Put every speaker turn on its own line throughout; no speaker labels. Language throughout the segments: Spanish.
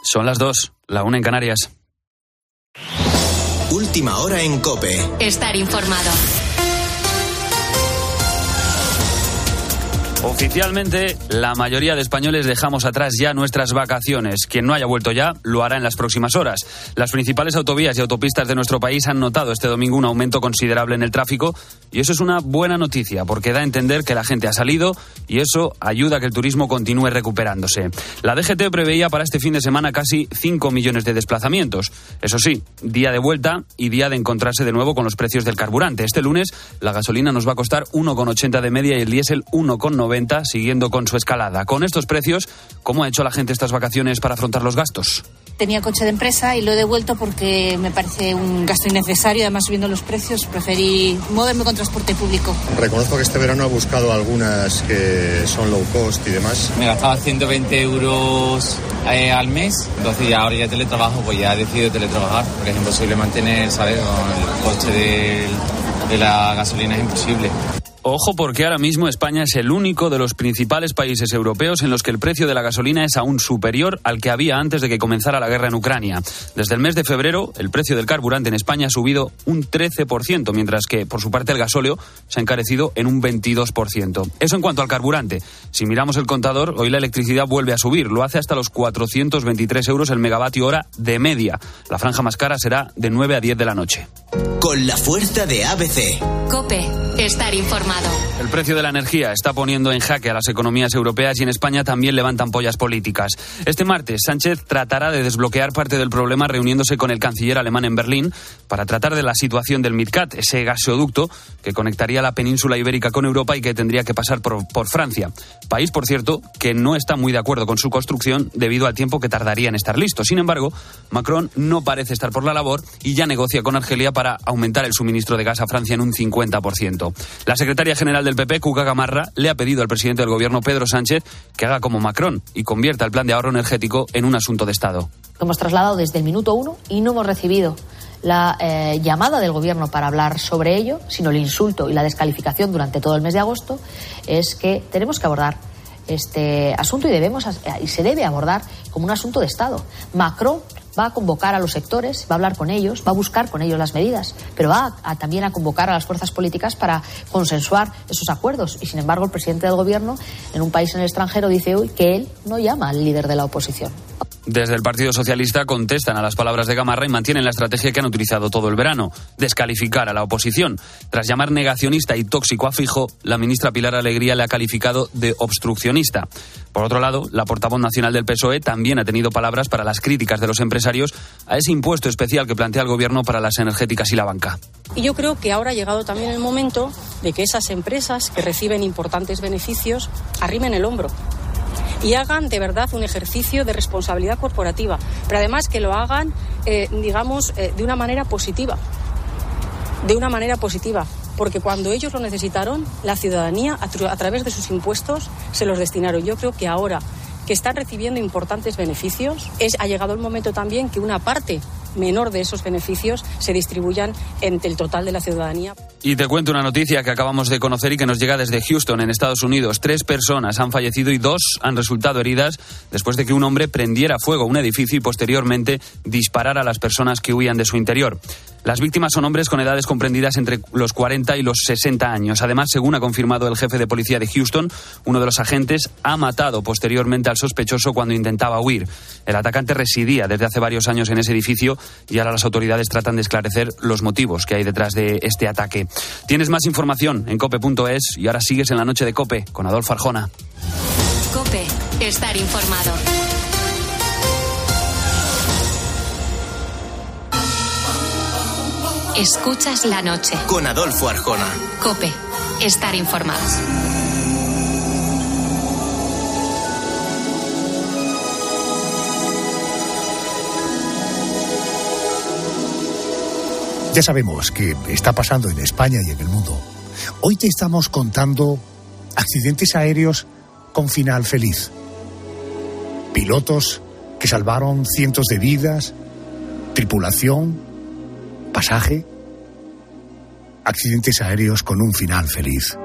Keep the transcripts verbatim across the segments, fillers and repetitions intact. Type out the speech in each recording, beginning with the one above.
Son las dos, la una en Canarias.
Última hora en COPE.
Estar informado.
Oficialmente, la mayoría de españoles dejamos atrás ya nuestras vacaciones. Quien no haya vuelto ya, lo hará en las próximas horas. Las principales autovías y autopistas de nuestro país han notado este domingo un aumento considerable en el tráfico, y eso es una buena noticia, porque da a entender que la gente ha salido y eso ayuda a que el turismo continúe recuperándose. La D G T preveía para este fin de semana casi cinco millones de desplazamientos. Eso sí, día de vuelta y día de encontrarse de nuevo con los precios del carburante. Este lunes, la gasolina nos va a costar uno con ochenta de media y el diésel uno con noventa, siguiendo con su escalada. Con estos precios, ¿cómo ha hecho la gente estas vacaciones para afrontar los gastos?
Tenía coche de empresa y lo he devuelto porque me parece un gasto innecesario. Además, subiendo los precios, preferí moverme con transporte público.
Reconozco que este verano he buscado algunas que son low cost y demás.
Me gastaba ciento veinte euros eh, al mes, entonces ya ahora ya teletrabajo, pues ya he decidido teletrabajar, porque es imposible mantener, ¿sabes? Con el coste de, de la gasolina es imposible.
Ojo, porque ahora mismo España es el único de los principales países europeos en los que el precio de la gasolina es aún superior al que había antes de que comenzara la guerra en Ucrania. Desde el mes de febrero, el precio del carburante en España ha subido un trece por ciento, mientras que, por su parte, el gasóleo se ha encarecido en un veintidós por ciento. Eso en cuanto al carburante. Si miramos el contador, hoy la electricidad vuelve a subir. Lo hace hasta los cuatrocientos veintitrés euros el megavatio hora de media. La franja más cara será de nueve a diez de la noche.
Con la fuerza de A B C.
COPE. Estar informado.
El precio de la energía está poniendo en jaque a las economías europeas y en España también levantan pollas políticas. Este martes, Sánchez tratará de desbloquear parte del problema reuniéndose con el canciller alemán en Berlín para tratar de la situación del MidCat, ese gasoducto que conectaría la península ibérica con Europa y que tendría que pasar por, por Francia. País, por cierto, que no está muy de acuerdo con su construcción debido al tiempo que tardaría en estar listo. Sin embargo, Macron no parece estar por la labor y ya negocia con Argelia para aumentar el suministro de gas a Francia en un cincuenta por ciento. La secretaria general del P P, Cuca Gamarra, le ha pedido al presidente del gobierno, Pedro Sánchez, que haga como Macron y convierta el plan de ahorro energético en un asunto de Estado.
Hemos trasladado desde el minuto uno y no hemos recibido la eh, llamada del gobierno para hablar sobre ello, sino el insulto y la descalificación durante todo el mes de agosto. Es que tenemos que abordar este asunto y debemos y se debe abordar como un asunto de Estado. Macron va a convocar a los sectores, va a hablar con ellos, va a buscar con ellos las medidas, pero va a, a, también a convocar a las fuerzas políticas para consensuar esos acuerdos. Y sin embargo, el presidente del gobierno, en un país en el extranjero, dice hoy que él no llama al líder de la oposición.
Desde el Partido Socialista contestan a las palabras de Gamarra y mantienen la estrategia que han utilizado todo el verano: descalificar a la oposición. Tras llamar negacionista y tóxico a Feijóo, la ministra Pilar Alegría le ha calificado de obstruccionista. Por otro lado, la portavoz nacional del P S O E también ha tenido palabras para las críticas de los empresarios a ese impuesto especial que plantea el gobierno para las energéticas y la banca.
Y yo creo que ahora ha llegado también el momento de que esas empresas que reciben importantes beneficios arrimen el hombro y hagan de verdad un ejercicio de responsabilidad corporativa, pero además que lo hagan, eh, digamos, eh, de una manera positiva, de una manera positiva, porque cuando ellos lo necesitaron, la ciudadanía, a, tra- a través de sus impuestos, se los destinaron. Yo creo que ahora que están recibiendo importantes beneficios, es, ha llegado el momento también que una parte menor de esos beneficios se distribuyan entre el total de la ciudadanía.
Y te cuento una noticia que acabamos de conocer y que nos llega desde Houston, en Estados Unidos. Tres personas han fallecido y dos han resultado heridas después de que un hombre prendiera fuego a un edificio y posteriormente disparara a las personas que huían de su interior. Las víctimas son hombres con edades comprendidas entre los cuarenta y los sesenta años. Además, según ha confirmado el jefe de policía de Houston, uno de los agentes ha matado posteriormente al sospechoso cuando intentaba huir. El atacante residía desde hace varios años en ese edificio y ahora las autoridades tratan de esclarecer los motivos que hay detrás de este ataque. Tienes más información en cope punto es y ahora sigues en la noche de COPE con Adolfo Arjona.
COPE. Estar informado. Escuchas la noche.
Con Adolfo Arjona.
COPE. Estar informados.
Ya sabemos que está pasando en España y en el mundo. Hoy te estamos contando accidentes aéreos con final feliz. Pilotos que salvaron cientos de vidas, tripulación, pasaje, accidentes aéreos con un final feliz.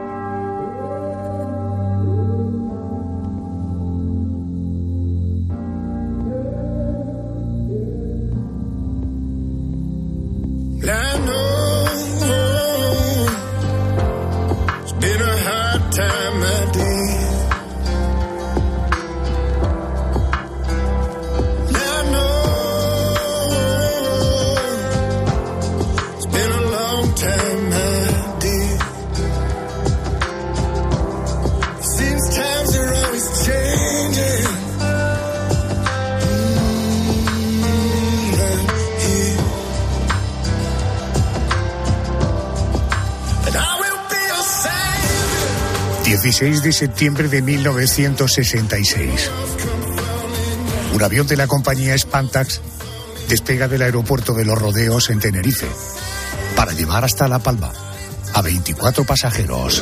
dieciséis de septiembre de mil novecientos sesenta y seis. Un avión de la compañía Spantax despega del aeropuerto de Los Rodeos en Tenerife para llevar hasta La Palma a veinticuatro pasajeros.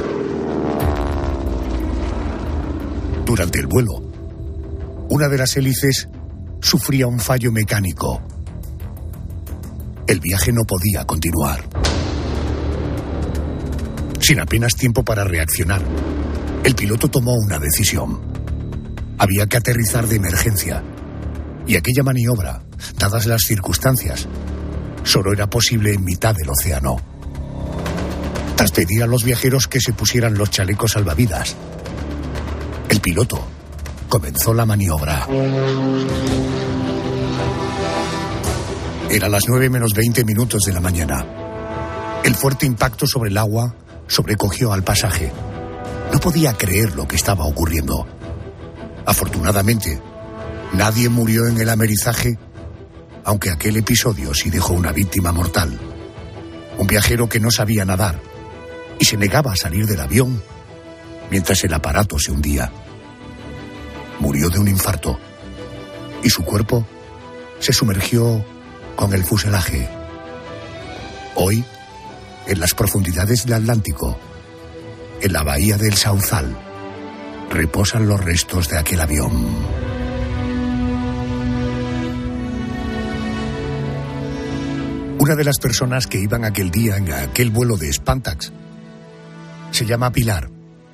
Durante el vuelo, una de las hélices sufría un fallo mecánico. El viaje no podía continuar. Sin apenas tiempo para reaccionar, el piloto tomó una decisión. Había que aterrizar de emergencia. Y aquella maniobra, dadas las circunstancias, solo era posible en mitad del océano. Tras pedir a los viajeros que se pusieran los chalecos salvavidas, el piloto comenzó la maniobra. Era las nueve menos veinte minutos de la mañana. El fuerte impacto sobre el agua sobrecogió al pasaje. No podía creer lo que estaba ocurriendo. Afortunadamente, nadie murió en el amerizaje, aunque aquel episodio sí dejó una víctima mortal. Un viajero que no sabía nadar y se negaba a salir del avión mientras el aparato se hundía. Murió de un infarto y su cuerpo se sumergió con el fuselaje. Hoy, en las profundidades del Atlántico, en la bahía del Sauzal, reposan los restos de aquel avión. Una de las personas que iban aquel día en aquel vuelo de Spantax se llama Pilar.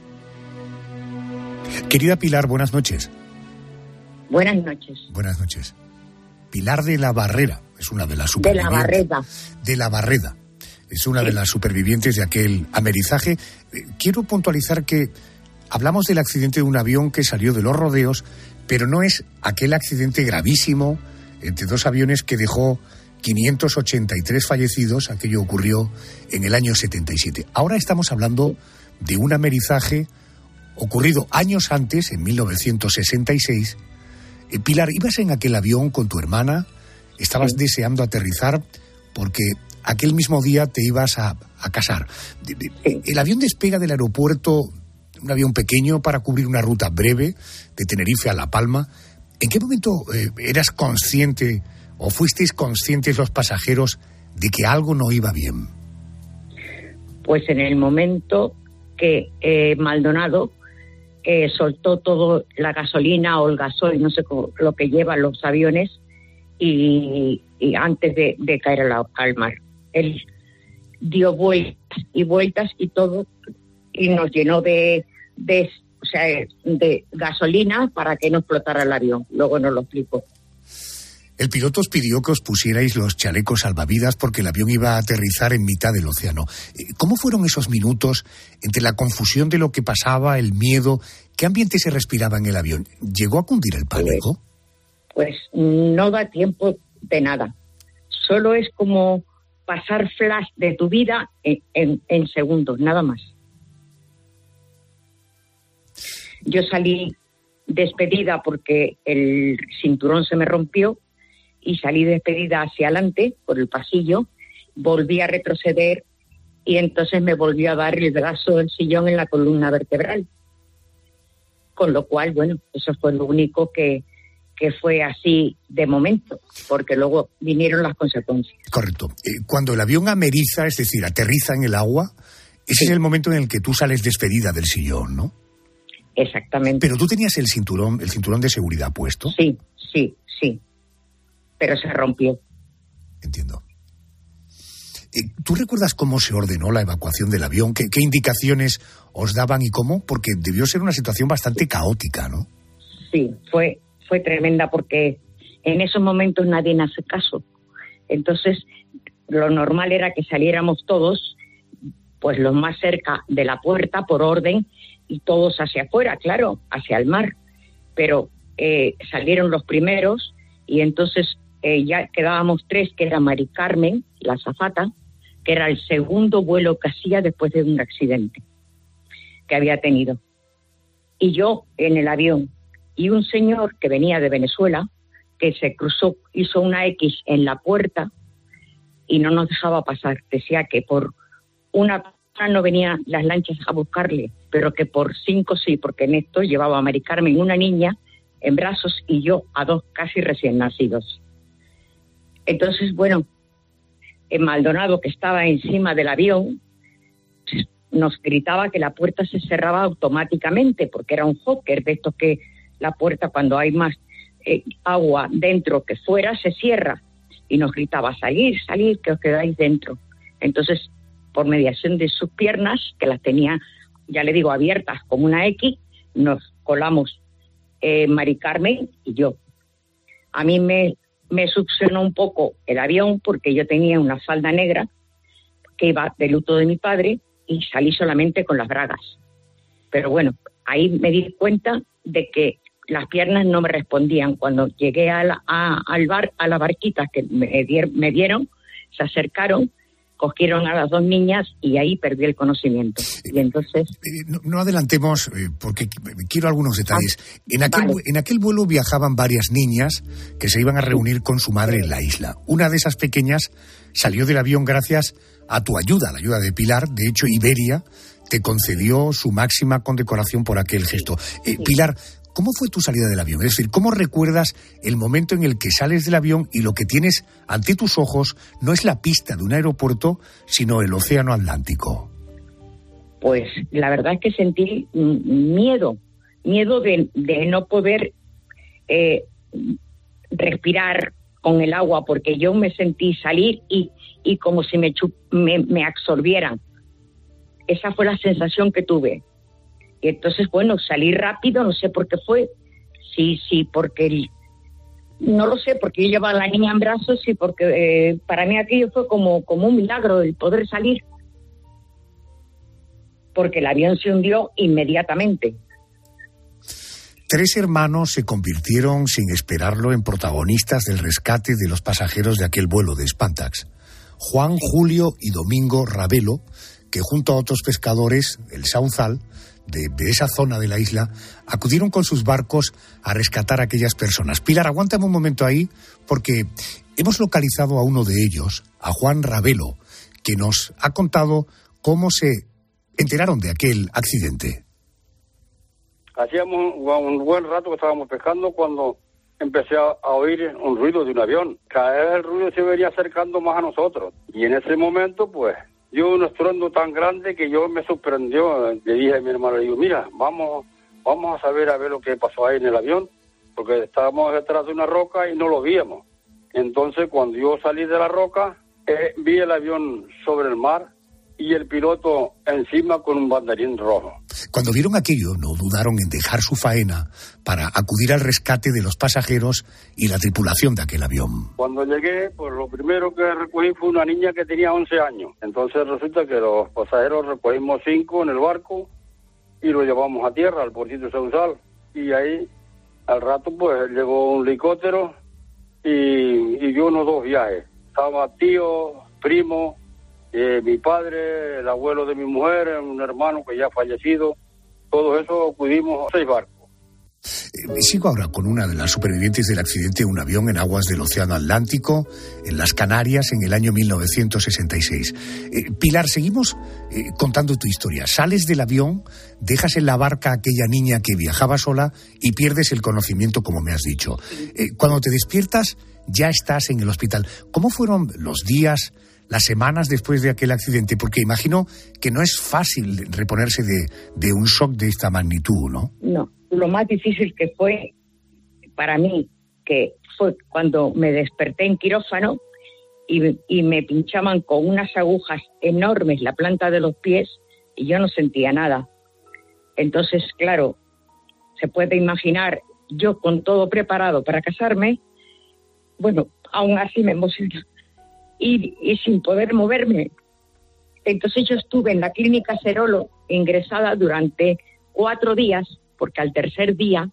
Querida Pilar, buenas noches.
Buenas noches.
Buenas noches. Pilar de la Barrera es una de las supervivientes.
De la Barreda.
De la Barreda. Es una sí. de las supervivientes de aquel amerizaje. Quiero puntualizar que hablamos del accidente de un avión que salió de Los Rodeos, pero no es aquel accidente gravísimo entre dos aviones que dejó quinientos ochenta y tres fallecidos. Aquello ocurrió en el año setenta y siete. Ahora estamos hablando de un amerizaje ocurrido años antes, en mil novecientos sesenta y seis. Eh, Pilar, ibas en aquel avión con tu hermana, estabas sí. deseando aterrizar porque aquel mismo día te ibas a, a casar. Sí. El avión despega del aeropuerto, un avión pequeño para cubrir una ruta breve de Tenerife a La Palma. ¿En qué momento eh, eras consciente o fuisteis conscientes los pasajeros de que algo no iba bien?
Pues en el momento que eh, Maldonado eh, soltó todo la gasolina o el gasoil, no sé cómo, lo que llevan los aviones, y, y antes de, de caer al, al mar. Él dio vueltas y vueltas y todo, y nos llenó de, de, o sea, de gasolina para que no explotara el avión. Luego nos lo explicó.
El piloto os pidió que os pusierais los chalecos salvavidas porque el avión iba a aterrizar en mitad del océano. ¿Cómo fueron esos minutos entre la confusión de lo que pasaba, el miedo? ¿Qué ambiente se respiraba en el avión? ¿Llegó a cundir el pánico?
Pues, pues no da tiempo de nada. Solo es como pasar flash de tu vida en, en, en segundos, nada más. Yo salí despedida porque el cinturón se me rompió y salí despedida hacia adelante por el pasillo, volví a retroceder y entonces me volvió a dar el brazo del sillón en la columna vertebral. Con lo cual, bueno, eso fue lo único que, que fue así de momento, porque luego vinieron las consecuencias.
Correcto. Eh, cuando el avión ameriza, es decir, aterriza en el agua, ese sí. es el momento en el que tú sales despedida del sillón, ¿no?
Exactamente.
¿Pero tú tenías el cinturón, el cinturón de seguridad puesto?
Sí, sí, sí. Pero se rompió.
Entiendo. ¿Tú recuerdas cómo se ordenó la evacuación del avión? ¿Qué, qué indicaciones os daban y cómo? Porque debió ser una situación bastante caótica, ¿no?
Sí, fue, fue tremenda porque en esos momentos nadie hace caso. Entonces, lo normal era que saliéramos todos, pues los más cerca de la puerta por orden, y todos hacia afuera, claro, hacia el mar. Pero eh, salieron los primeros y entonces eh, ya quedábamos tres, que era Mari Carmen, la azafata, que era el segundo vuelo que hacía después de un accidente que había tenido. Y yo en el avión. Y un señor que venía de Venezuela, que se cruzó, hizo una X en la puerta y no nos dejaba pasar. Decía que por una no venían las lanchas a buscarle, pero que por cinco sí, porque Néstor llevaba a Mari Carmen, una niña, en brazos, y yo a dos casi recién nacidos. Entonces, bueno, el Maldonado, que estaba encima del avión, nos gritaba que la puerta se cerraba automáticamente, porque era un hawker de estos que la puerta, cuando hay más eh, agua dentro que fuera, se cierra. Y nos gritaba, salir, salir, que os quedáis dentro. Entonces, por mediación de sus piernas, que las tenía, ya le digo, abiertas como una X, nos colamos eh, Mari Carmen y yo. A mí me, me succionó un poco el avión, porque yo tenía una falda negra que iba de luto de mi padre, y salí solamente con las bragas. Pero bueno, ahí me di cuenta de que las piernas no me respondían. Cuando llegué a la, a, al bar, a la barquita que me, dier, me dieron, se acercaron, cogieron a las dos niñas y ahí perdí el conocimiento. Y entonces...
Eh, no, no adelantemos, eh, porque quiero algunos detalles. En aquel, vale. en aquel vuelo viajaban varias niñas que se iban a reunir con su madre en la isla. Una de esas pequeñas salió del avión gracias a tu ayuda, la ayuda de Pilar. De hecho, Iberia te concedió su máxima condecoración por aquel gesto. Eh, Pilar, ¿cómo fue tu salida del avión? Es decir, ¿cómo recuerdas el momento en el que sales del avión y lo que tienes ante tus ojos no es la pista de un aeropuerto, sino el océano Atlántico?
Pues la verdad es que sentí miedo, miedo de, de no poder eh, respirar con el agua, porque yo me sentí salir y, y como si me, chup, me, me absorbieran. Esa fue la sensación que tuve. Y entonces, bueno, salí rápido, no sé por qué fue. Sí, sí, porque... El, no lo sé, porque yo llevaba a la niña en brazos y porque eh, para mí aquello fue como, como un milagro el poder salir. Porque el avión se hundió inmediatamente.
Tres hermanos se convirtieron, sin esperarlo, en protagonistas del rescate de los pasajeros de aquel vuelo de Spantax. Juan, Julio y Domingo Ravelo, que junto a otros pescadores, el Sauzal, de, de esa zona de la isla, acudieron con sus barcos a rescatar a aquellas personas. Pilar, aguántame un momento ahí, porque hemos localizado a uno de ellos, a Juan Ravelo, que nos ha contado cómo se enteraron de aquel accidente.
Hacíamos un buen rato que estábamos pescando cuando empecé a, a oír un ruido de un avión. Cada vez el ruido se venía acercando más a nosotros. Y en ese momento, pues, dio un estruendo tan grande que yo me sorprendió. Le dije a mi hermano, le digo, mira, vamos, vamos a saber a ver lo que pasó ahí en el avión, porque estábamos detrás de una roca y no lo víamos. Entonces, cuando yo salí de la roca, eh, vi el avión sobre el mar y el piloto encima con un banderín rojo.
Cuando vieron aquello, no dudaron en dejar su faena para acudir al rescate de los pasajeros y la tripulación de aquel avión.
Cuando llegué, pues lo primero que recogí fue una niña que tenía once años. Entonces resulta que los pasajeros recogimos cinco en el barco y lo llevamos a tierra, al puertito de Sauzal. Y ahí, al rato, pues llegó un helicóptero y, y yo unos dos viajes. Estaba tío, primo... Eh, mi padre, el abuelo de mi mujer, un hermano que ya ha fallecido, todo eso acudimos a seis barcos.
Eh, sigo ahora con una de las supervivientes del accidente de un avión en aguas del Océano Atlántico, en las Canarias, en el año mil novecientos sesenta y seis. Eh, Pilar, seguimos eh, contando tu historia. Sales del avión, dejas en la barca a aquella niña que viajaba sola y pierdes el conocimiento, como me has dicho. Eh, cuando te despiertas, ya estás en el hospital. ¿Cómo fueron los días, las semanas después de aquel accidente? Porque imagino que no es fácil reponerse de, de un shock de esta magnitud, ¿no?
No, lo más difícil que fue para mí, que fue cuando me desperté en quirófano y, y me pinchaban con unas agujas enormes la planta de los pies y yo no sentía nada. Entonces, claro, se puede imaginar, yo con todo preparado para casarme, bueno, aún así me emocioné. Y, y sin poder moverme. Entonces yo estuve en la clínica Cerolo ingresada durante cuatro días, porque al tercer día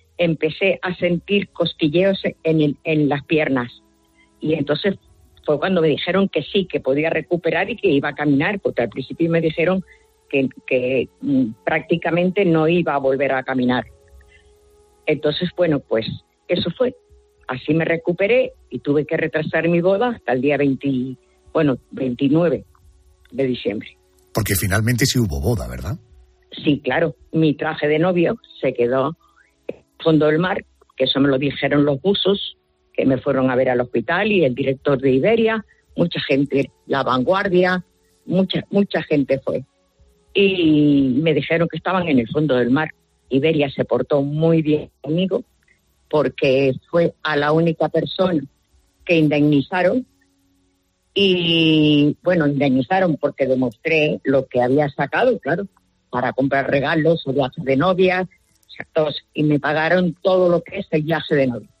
empecé a sentir cosquilleos en, el, en las piernas. Y entonces fue cuando me dijeron que sí, que podía recuperar y que iba a caminar, porque al principio me dijeron que, que mm, prácticamente no iba a volver a caminar. Entonces, bueno, pues eso fue. Así me recuperé y tuve que retrasar mi boda hasta el día veinte, bueno, veintinueve de diciembre.
Porque finalmente sí hubo boda, ¿verdad?
Sí, claro. Mi traje de novio se quedó en el fondo del mar, que eso me lo dijeron los buzos, que me fueron a ver al hospital, y el director de Iberia, mucha gente, La Vanguardia, mucha, mucha gente fue. Y me dijeron que estaban en el fondo del mar. Iberia se portó muy bien conmigo, porque fue a la única persona que indemnizaron. Y, bueno, indemnizaron porque demostré lo que había sacado, claro, para comprar regalos o viajes de novia, o sea, todos, y me pagaron todo lo que es el viaje de novia.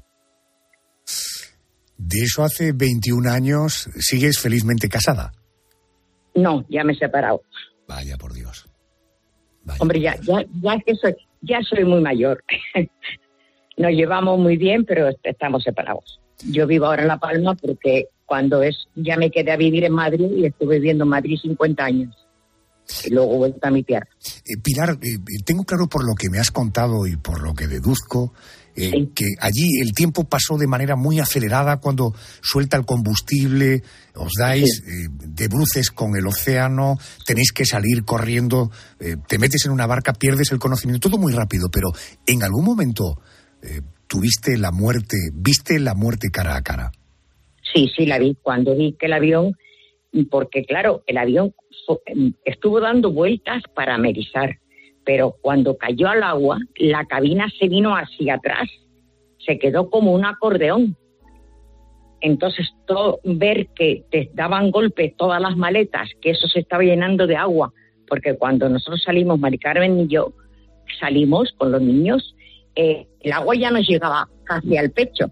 De eso hace veintiún años, ¿sigues felizmente casada?
No, ya me he separado.
Vaya por Dios. Vaya
Hombre,
por
ya,
Dios.
ya, ya es que soy, ya soy muy mayor. Nos llevamos muy bien, pero estamos separados. Yo vivo ahora en La Palma porque cuando es, ya me quedé a vivir en Madrid y estuve viviendo en Madrid cincuenta años. Y luego vuelta a mi tierra.
Eh, Pilar, eh, tengo claro por lo que me has contado y por lo que deduzco, eh, sí. que allí el tiempo pasó de manera muy acelerada cuando suelta el combustible, os dais sí. eh, de bruces con el océano, tenéis que salir corriendo, eh, te metes en una barca, pierdes el conocimiento, todo muy rápido, pero en algún momento eh, tuviste la muerte, viste la muerte cara a cara.
Sí, sí, la vi. Cuando vi que el avión, porque claro, el avión estuvo dando vueltas para amerizar, pero cuando cayó al agua, la cabina se vino hacia atrás, se quedó como un acordeón. Entonces, todo, ver que te daban golpes todas las maletas, que eso se estaba llenando de agua, porque cuando nosotros salimos, Mari Carmen y yo, salimos con los niños, eh, el agua ya nos llegaba casi al pecho.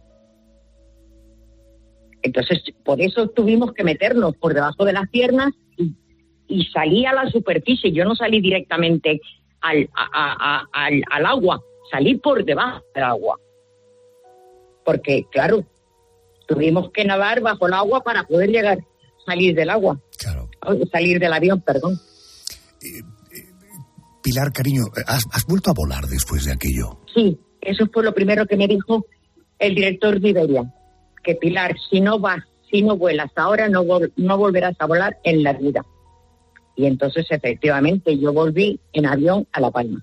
Entonces, por eso tuvimos que meternos por debajo de las piernas y, y salí a la superficie. Yo no salí directamente al, a, a, a, al, al agua, salí por debajo del agua. Porque, claro, tuvimos que nadar bajo el agua para poder llegar, salir del agua.
Claro.
Salir del avión, perdón.
Eh, eh, Pilar, cariño, ¿has, ¿has vuelto a volar después de aquello?
Sí, eso fue lo primero que me dijo el director de Iberia. Que Pilar, si no vas, si no vuelas ahora, no, vol- no volverás a volar en la vida. Y entonces, efectivamente, yo volví en avión a La Palma.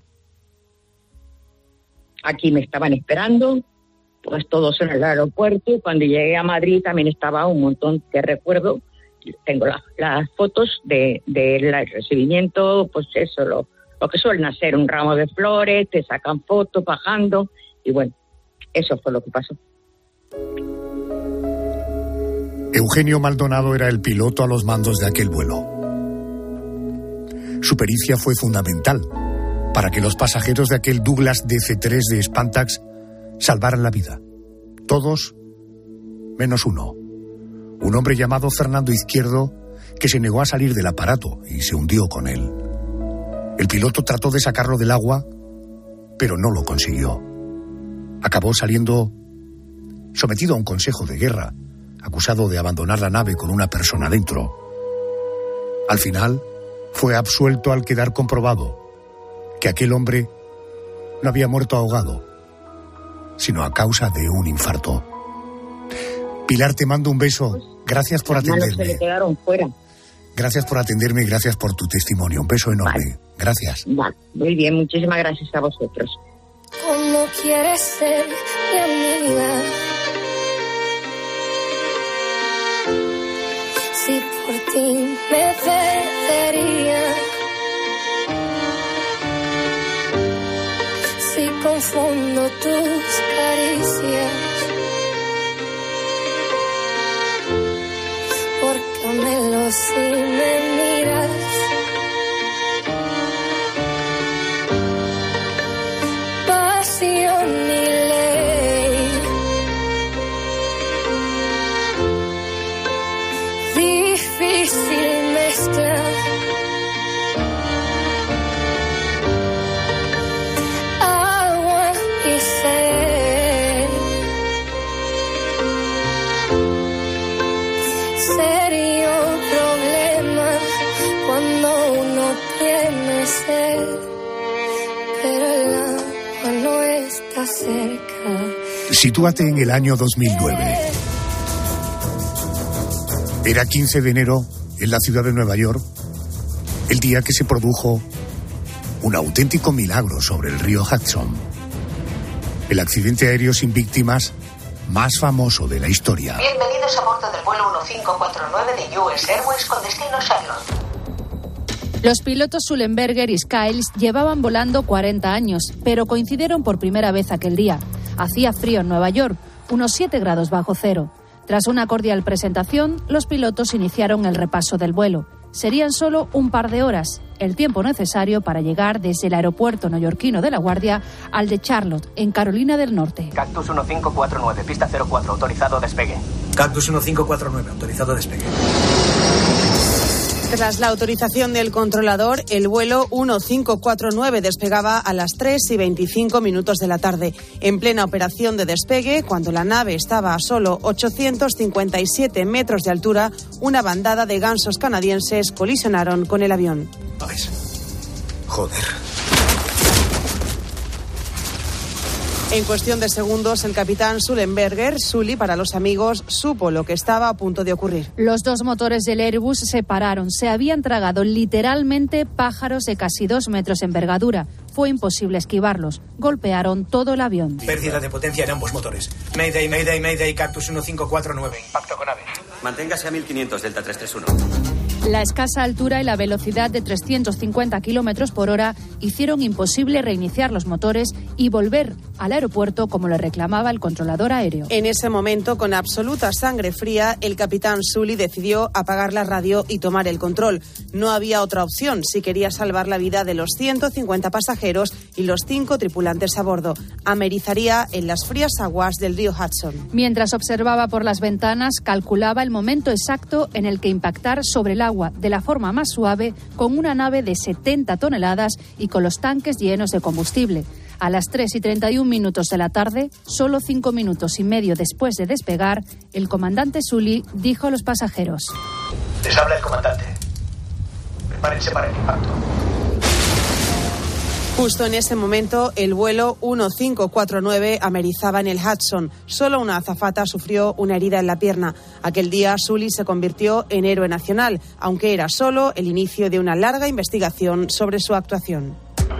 Aquí me estaban esperando, pues todos en el aeropuerto, y cuando llegué a Madrid también estaba un montón de recuerdos. Tengo la, las fotos de, del recibimiento, pues eso, lo, lo que suelen hacer, un ramo de flores, te sacan fotos bajando, y bueno, eso fue lo que pasó.
Eugenio Maldonado era el piloto a los mandos de aquel vuelo. Su pericia fue fundamental para que los pasajeros de aquel Douglas D C tres de Spantax salvaran la vida. Todos menos uno. Un hombre llamado Fernando Izquierdo que se negó a salir del aparato y se hundió con él. El piloto trató de sacarlo del agua, pero no lo consiguió. Acabó saliendo sometido a un consejo de guerra, acusado de abandonar la nave con una persona dentro. Al final, fue absuelto al quedar comprobado que aquel hombre no había muerto ahogado, sino a causa de un infarto. Pilar, te mando un beso. Gracias por atenderme.
Se le quedaron fuera.
Gracias por atenderme y gracias por tu testimonio. Un beso enorme.
Vale.
Gracias.
Vale, muy bien, muchísimas gracias a vosotros.
¿Cómo quieres ser mi amiga? Si por ti me perdería, si confundo tus caricias, porque me lo si me miras. Pasión y ley, difícil mezcla. Agua y sed, serio problema cuando uno tiene sed, pero el agua no está cerca.
Sitúate en el año dos mil nueve. Era quince de enero en la ciudad de Nueva York el día que se produjo un auténtico milagro sobre el río Hudson. El accidente aéreo sin víctimas más famoso de la historia.
Bienvenidos a bordo del vuelo uno cinco cuatro nueve de U S Airways con destino Charlotte.
Los pilotos Sullenberger y Skiles llevaban volando cuarenta años, pero coincidieron por primera vez aquel día. Hacía frío en Nueva York, unos siete grados bajo cero. Tras una cordial presentación, los pilotos iniciaron el repaso del vuelo. Serían solo un par de horas, el tiempo necesario para llegar desde el aeropuerto neoyorquino de LaGuardia al de Charlotte, en Carolina del Norte.
Cactus uno cinco cuatro nueve, pista cero cuatro, autorizado despegue.
Cactus uno cinco cuatro nueve, autorizado despegue.
Tras la autorización del controlador, el vuelo uno cinco cuatro nueve despegaba a las tres y veinticinco minutos de la tarde. En plena operación de despegue, cuando la nave estaba a solo ochocientos cincuenta y siete metros de altura, una bandada de gansos canadienses colisionaron con el avión.
Joder.
En cuestión de segundos, el capitán Sullenberger, Sully para los amigos, supo lo que estaba a punto de ocurrir.
Los dos motores del Airbus se pararon. Se habían tragado literalmente pájaros de casi dos metros de envergadura. Fue imposible esquivarlos. Golpearon todo el avión.
Pérdida de potencia en ambos motores. Mayday, Mayday, Mayday, Cactus uno cinco cuatro nueve. Impacto con ave.
Manténgase a mil quinientos, Delta trescientos treinta y uno.
La escasa altura y la velocidad de trescientos cincuenta kilómetros por hora hicieron imposible reiniciar los motores y volver al aeropuerto como le reclamaba el controlador aéreo.
En ese momento, con absoluta sangre fría, el capitán Sully decidió apagar la radio y tomar el control. No había otra opción si quería salvar la vida de los ciento cincuenta pasajeros y los cinco tripulantes a bordo. Amerizaría en las frías aguas del río Hudson.
Mientras observaba por las ventanas, calculaba el momento exacto en el que impactar sobre el agua de la forma más suave, con una nave de setenta toneladas y con los tanques llenos de combustible. A las tres y treinta y un minutos de la tarde, solo cinco minutos y medio después de despegar, el comandante Sully dijo a los pasajeros:
Les habla el comandante. Prepárense para el impacto.
Justo en ese momento, el vuelo uno cinco cuatro nueve amerizaba en el Hudson. Solo una azafata sufrió una herida en la pierna. Aquel día, Sully se convirtió en héroe nacional, aunque era solo el inicio de una larga investigación sobre su actuación.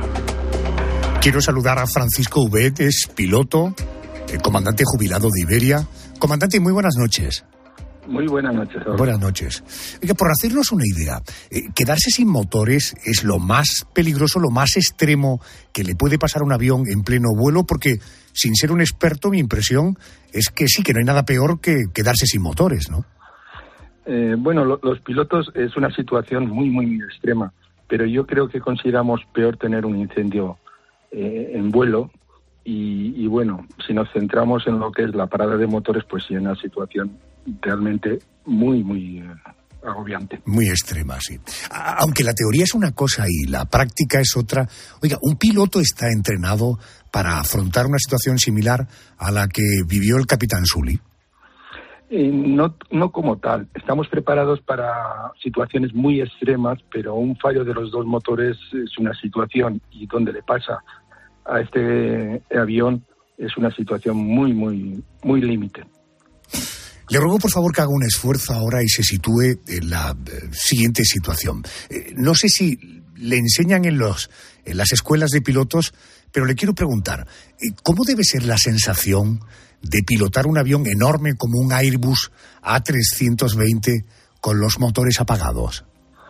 Quiero saludar a Francisco Ubet, es piloto, el comandante jubilado de Iberia. Comandante, muy buenas noches.
Muy buenas noches. Jorge.
Buenas noches. Oiga, por hacernos una idea, eh, quedarse sin motores es lo más peligroso, lo más extremo que le puede pasar a un avión en pleno vuelo, porque sin ser un experto, mi impresión es que sí, que no hay nada peor que quedarse sin motores, ¿no?
Eh, bueno, lo, los pilotos es una situación muy, muy extrema, pero yo creo que consideramos peor tener un incendio eh, en vuelo y, y bueno, si nos centramos en lo que es la parada de motores, pues sí, en una situación realmente muy, muy eh, agobiante.
Muy extrema, sí. Aunque la teoría es una cosa y la práctica es otra. Oiga, ¿un piloto está entrenado para afrontar una situación similar a la que vivió el capitán Sully?
Eh, no, no como tal. Estamos preparados para situaciones muy extremas, pero un fallo de los dos motores es una situación, y donde le pasa a este avión es una situación muy, muy, muy límite.
Le ruego, por favor, que haga un esfuerzo ahora y se sitúe en la eh, siguiente situación. Eh, no sé si le enseñan en, los, en las escuelas de pilotos, pero le quiero preguntar, eh, ¿cómo debe ser la sensación de pilotar un avión enorme como un Airbus A trescientos veinte con los motores apagados?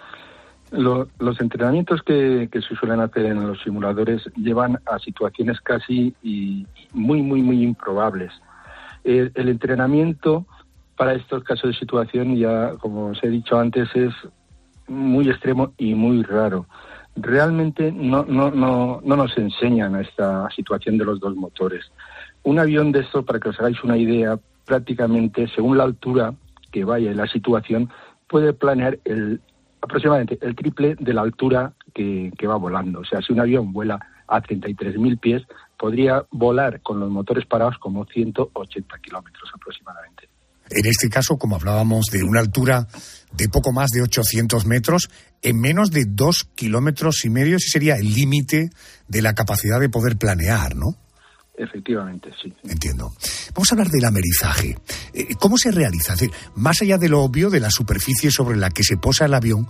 Lo, los entrenamientos que, que se suelen hacer en los simuladores llevan a situaciones casi y muy, muy, muy improbables. El, el entrenamiento para estos casos de situación, ya como os he dicho antes, es muy extremo y muy raro. Realmente no, no, no, no nos enseñan a esta situación de los dos motores. Un avión de estos, para que os hagáis una idea, prácticamente, según la altura que vaya y la situación, puede planear el, aproximadamente el triple de la altura que, que va volando. O sea, si un avión vuela a treinta y tres mil pies, podría volar con los motores parados como ciento ochenta kilómetros aproximadamente.
En este caso, como hablábamos de una altura de poco más de ochocientos metros, en menos de dos kilómetros y medio, ese sería el límite de la capacidad de poder planear, ¿no?
Efectivamente, sí.
Entiendo. Vamos a hablar del amerizaje. ¿Cómo se realiza? Es decir, más allá de lo obvio de la superficie sobre la que se posa el avión,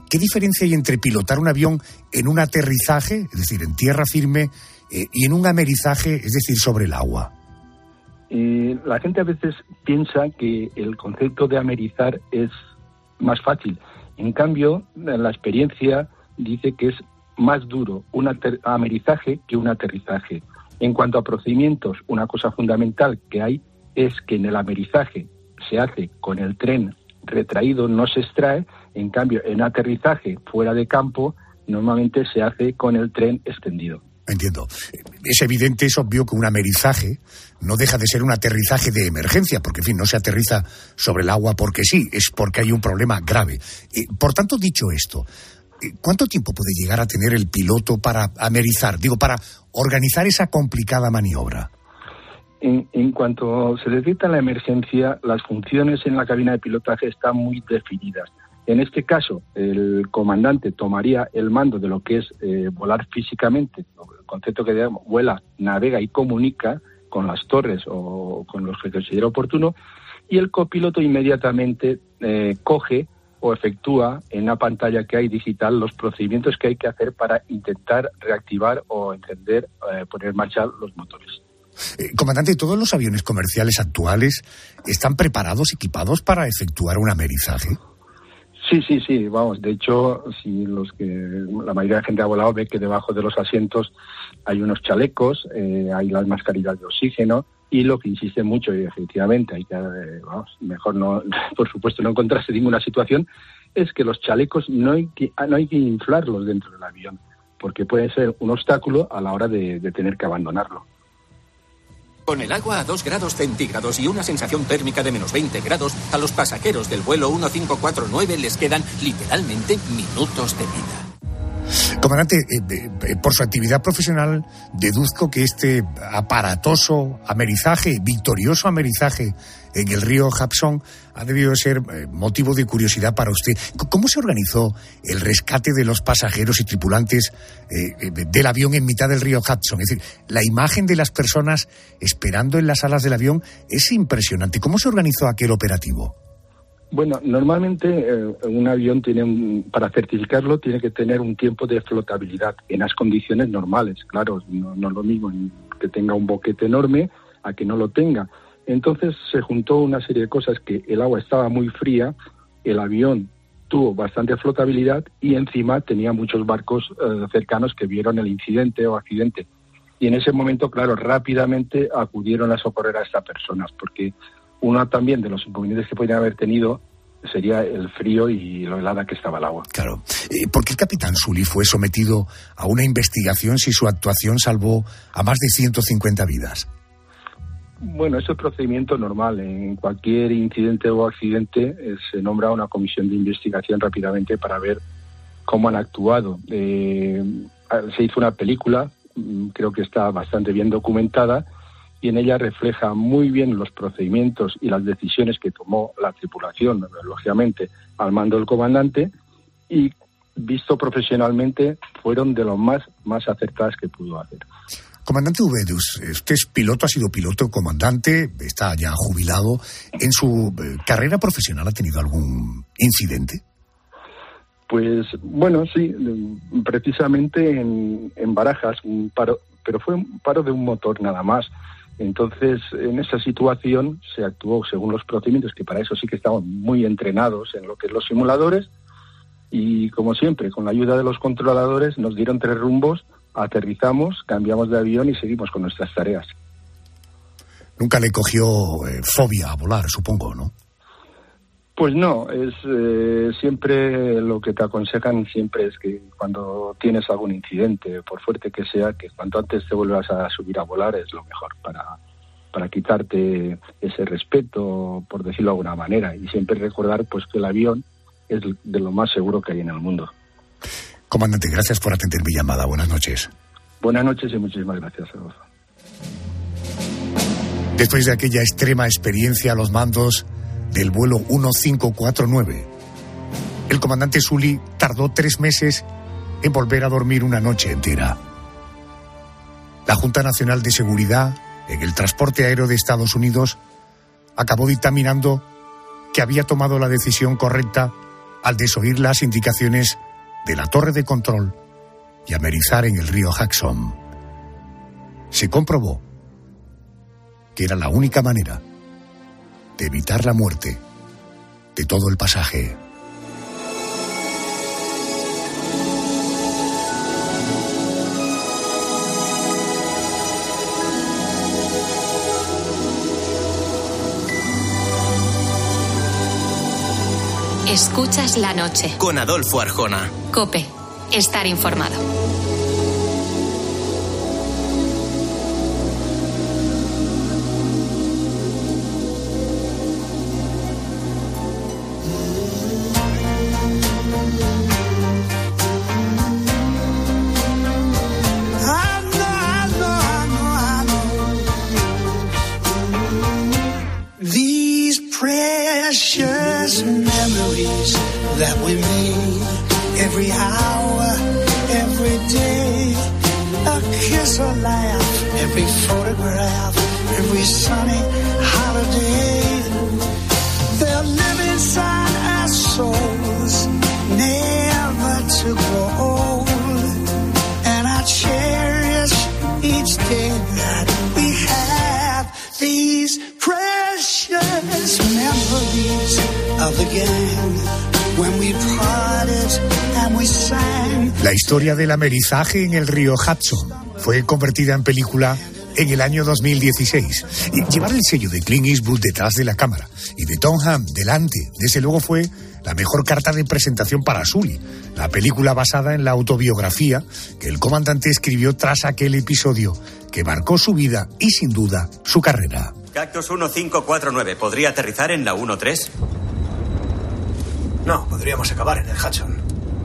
¿qué diferencia hay entre pilotar un avión en un aterrizaje, es decir, en tierra firme, eh, y en un amerizaje, es decir, sobre el agua?
Eh, la gente a veces piensa que el concepto de amerizar es más fácil. En cambio, la experiencia dice que es más duro un ater- amerizaje que un aterrizaje. En cuanto a procedimientos, una cosa fundamental que hay es que en el amerizaje se hace con el tren retraído, no se extrae. En cambio, en aterrizaje fuera de campo, normalmente se hace con el tren extendido.
Entiendo. Es evidente, es obvio que un amerizaje no deja de ser un aterrizaje de emergencia, porque, en fin, no se aterriza sobre el agua porque sí, es porque hay un problema grave. Eh, por tanto, dicho esto, ¿cuánto tiempo puede llegar a tener el piloto para amerizar, digo, para organizar esa complicada maniobra?
En, en cuanto se detecta la emergencia, las funciones en la cabina de pilotaje están muy definidas. En este caso, el comandante tomaría el mando de lo que es eh, volar físicamente, el concepto que digamos, vuela, navega y comunica con las torres o con los que considera oportuno, y el copiloto inmediatamente eh, coge o efectúa en una pantalla que hay digital los procedimientos que hay que hacer para intentar reactivar o encender, eh, poner en marcha los motores.
Eh, comandante, ¿todos los aviones comerciales actuales están preparados, equipados para efectuar un amerizaje?
Sí, sí, sí, vamos, de hecho, si los que la mayoría de la gente ha volado ve que debajo de los asientos hay unos chalecos, eh, hay las mascarillas de oxígeno, y lo que insiste mucho, y efectivamente hay que, eh, vamos, mejor no, por supuesto, no encontrarse ninguna situación, es que los chalecos no hay que, no hay que inflarlos dentro del avión, porque puede ser un obstáculo a la hora de, de tener que abandonarlo.
Con el agua a dos grados centígrados y una sensación térmica de menos veinte grados, a los pasajeros del vuelo quince cuarenta y nueve les quedan literalmente minutos de vida.
Comandante, eh, eh, por su actividad profesional, deduzco que este aparatoso amerizaje, victorioso amerizaje en el río Hudson ha debido ser eh, motivo de curiosidad para usted. ¿Cómo se organizó el rescate de los pasajeros y tripulantes eh, del avión en mitad del río Hudson? Es decir, la imagen de las personas esperando en las alas del avión es impresionante. ¿Cómo se organizó aquel operativo?
Bueno, normalmente eh, un avión tiene un, para certificarlo tiene que tener un tiempo de flotabilidad en las condiciones normales. Claro, no, no es lo mismo que tenga un boquete enorme a que no lo tenga. Entonces se juntó una serie de cosas, que el agua estaba muy fría, el avión tuvo bastante flotabilidad y encima tenía muchos barcos eh, cercanos que vieron el incidente o accidente. Y en ese momento, claro, rápidamente acudieron a socorrer a estas personas, porque uno también de los inconvenientes que podrían haber tenido sería el frío y lo helada que estaba el agua.
Claro. Eh, ¿Por qué el capitán Sully fue sometido a una investigación si su actuación salvó a más de ciento cincuenta vidas?
Bueno, es el procedimiento normal. En cualquier incidente o accidente eh, se nombra una comisión de investigación rápidamente para ver cómo han actuado. Eh, se hizo una película, creo que está bastante bien documentada, y en ella refleja muy bien los procedimientos y las decisiones que tomó la tripulación, lógicamente, al mando del comandante, y visto profesionalmente fueron de lo más, más acertadas que pudo hacer.
Comandante Ubedus, usted es piloto, ha sido piloto, comandante, está ya jubilado. ¿En su eh, carrera profesional ha tenido algún incidente?
Pues bueno, sí, precisamente en, en Barajas, un paro, pero fue un paro de un motor nada más. Entonces, en esa situación se actuó según los procedimientos, que para eso sí que estamos muy entrenados en lo que es los simuladores, y como siempre, con la ayuda de los controladores, nos dieron tres rumbos, aterrizamos, cambiamos de avión y seguimos con nuestras tareas.
Nunca le cogió eh, fobia a volar, supongo, ¿no?
Pues no, es eh, siempre lo que te aconsejan siempre es que cuando tienes algún incidente, por fuerte que sea, que cuanto antes te vuelvas a subir a volar es lo mejor para, para quitarte ese respeto, por decirlo de alguna manera, y siempre recordar pues que el avión es de lo más seguro que hay en el mundo.
Comandante, gracias por atender mi llamada. Buenas noches.
Buenas noches y muchísimas gracias, Adolfo.
Después de aquella extrema experiencia a los mandos del vuelo quince cuarenta y nueve, el comandante Sully tardó tres meses en volver a dormir una noche entera. La Junta Nacional de Seguridad en el Transporte Aéreo de Estados Unidos acabó dictaminando que había tomado la decisión correcta al desoír las indicaciones de la torre de control y amerizar en el río Hudson. Se comprobó que era la única manera de evitar la muerte de todo el pasaje.
Escuchas la noche.
Con Adolfo Arjona.
COPE. Estar informado.
That we made every hour, every day, a kiss, a laugh, every photograph, every sunny holiday. They'll live inside our souls, never to grow old. And I cherish each day that we have these precious memories of the gang.
La historia del amerizaje en el río Hudson fue convertida en película en el año dos mil dieciséis. Y llevar el sello de Clint Eastwood detrás de la cámara y de Tom Hanks delante, desde luego fue la mejor carta de presentación para Sully, la película basada en la autobiografía que el comandante escribió tras aquel episodio que marcó su vida y, sin duda, su carrera.
Cactus uno cinco cuatro nueve, ¿podría aterrizar en la uno tres?
No, podríamos acabar en el Hudson.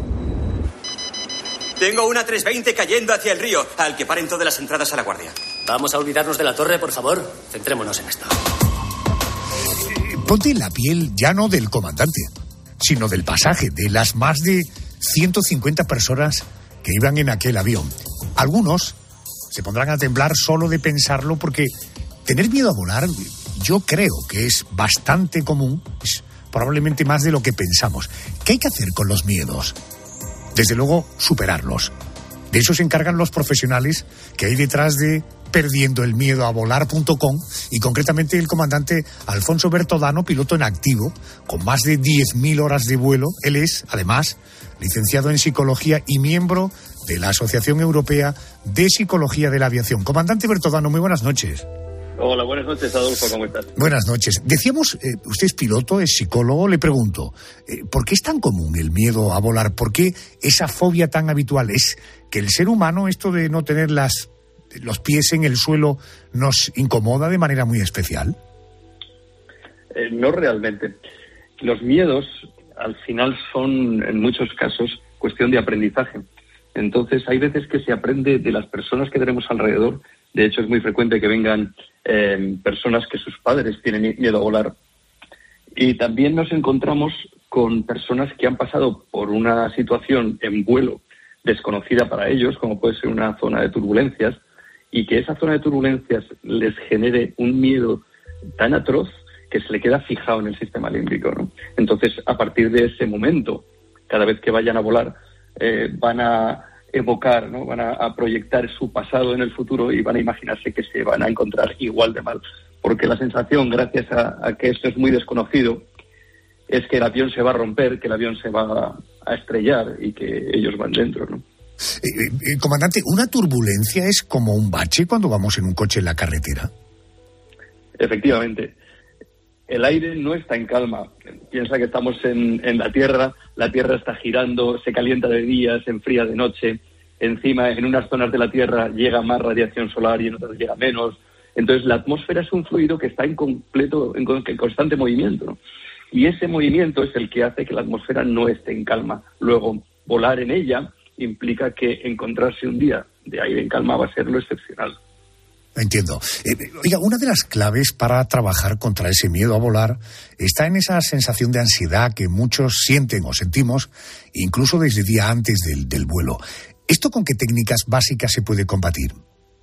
Tengo una trescientos veinte cayendo hacia el río, al que paren todas las entradas a la guardia.
Vamos a olvidarnos de la torre, por favor. Centrémonos en esto.
Ponte en la piel ya no del comandante, sino del pasaje, de las más de ciento cincuenta personas que iban en aquel avión. Algunos se pondrán a temblar solo de pensarlo, porque tener miedo a volar, yo creo que es bastante común, es probablemente más de lo que pensamos. ¿Qué hay que hacer con los miedos? Desde luego, superarlos. De eso se encargan los profesionales que hay detrás de perdiendo el miedo a volar punto com, y concretamente el comandante Alfonso Bertodano, piloto en activo, con más de diez mil horas de vuelo. Él es, además, licenciado en Psicología y miembro de la Asociación Europea de Psicología de la Aviación. Comandante Bertodano, muy buenas noches.
Hola, buenas noches, Adolfo, ¿cómo estás?
Buenas noches. Decíamos, eh, usted es piloto, es psicólogo, le pregunto, eh, ¿por qué es tan común el miedo a volar? ¿Por qué esa fobia tan habitual? ¿Es que el ser humano, esto de no tener las, los pies en el suelo, nos incomoda de manera muy especial?
Eh, no realmente. Los miedos, al final, son, en muchos casos, cuestión de aprendizaje. Entonces, hay veces que se aprende de las personas que tenemos alrededor. De hecho, es muy frecuente que vengan eh, personas que sus padres tienen miedo a volar. Y también nos encontramos con personas que han pasado por una situación en vuelo desconocida para ellos, como puede ser una zona de turbulencias, y que esa zona de turbulencias les genere un miedo tan atroz que se le queda fijado en el sistema límbico, ¿no? Entonces, a partir de ese momento, cada vez que vayan a volar, eh, van a evocar, ¿no? Van a, a proyectar su pasado en el futuro y van a imaginarse que se van a encontrar igual de mal. Porque la sensación, gracias a, a que esto es muy desconocido, es que el avión se va a romper, que el avión se va a estrellar y que ellos van dentro, ¿no?
Eh, eh, comandante, ¿una turbulencia es como un bache cuando vamos en un coche en la carretera?
Efectivamente. El aire no está en calma. Piensa que estamos en, en la Tierra, la Tierra está girando, se calienta de día, se enfría de noche. Encima, en unas zonas de la Tierra llega más radiación solar y en otras llega menos. Entonces, la atmósfera es un fluido que está en completo, en, en constante movimiento, ¿no? Y ese movimiento es el que hace que la atmósfera no esté en calma. Luego, volar en ella implica que encontrarse un día de aire en calma va a ser lo excepcional.
Entiendo. Eh, oiga, una de las claves para trabajar contra ese miedo a volar está en esa sensación de ansiedad que muchos sienten o sentimos, incluso desde el día antes del, del vuelo. ¿Esto con qué técnicas básicas se puede combatir?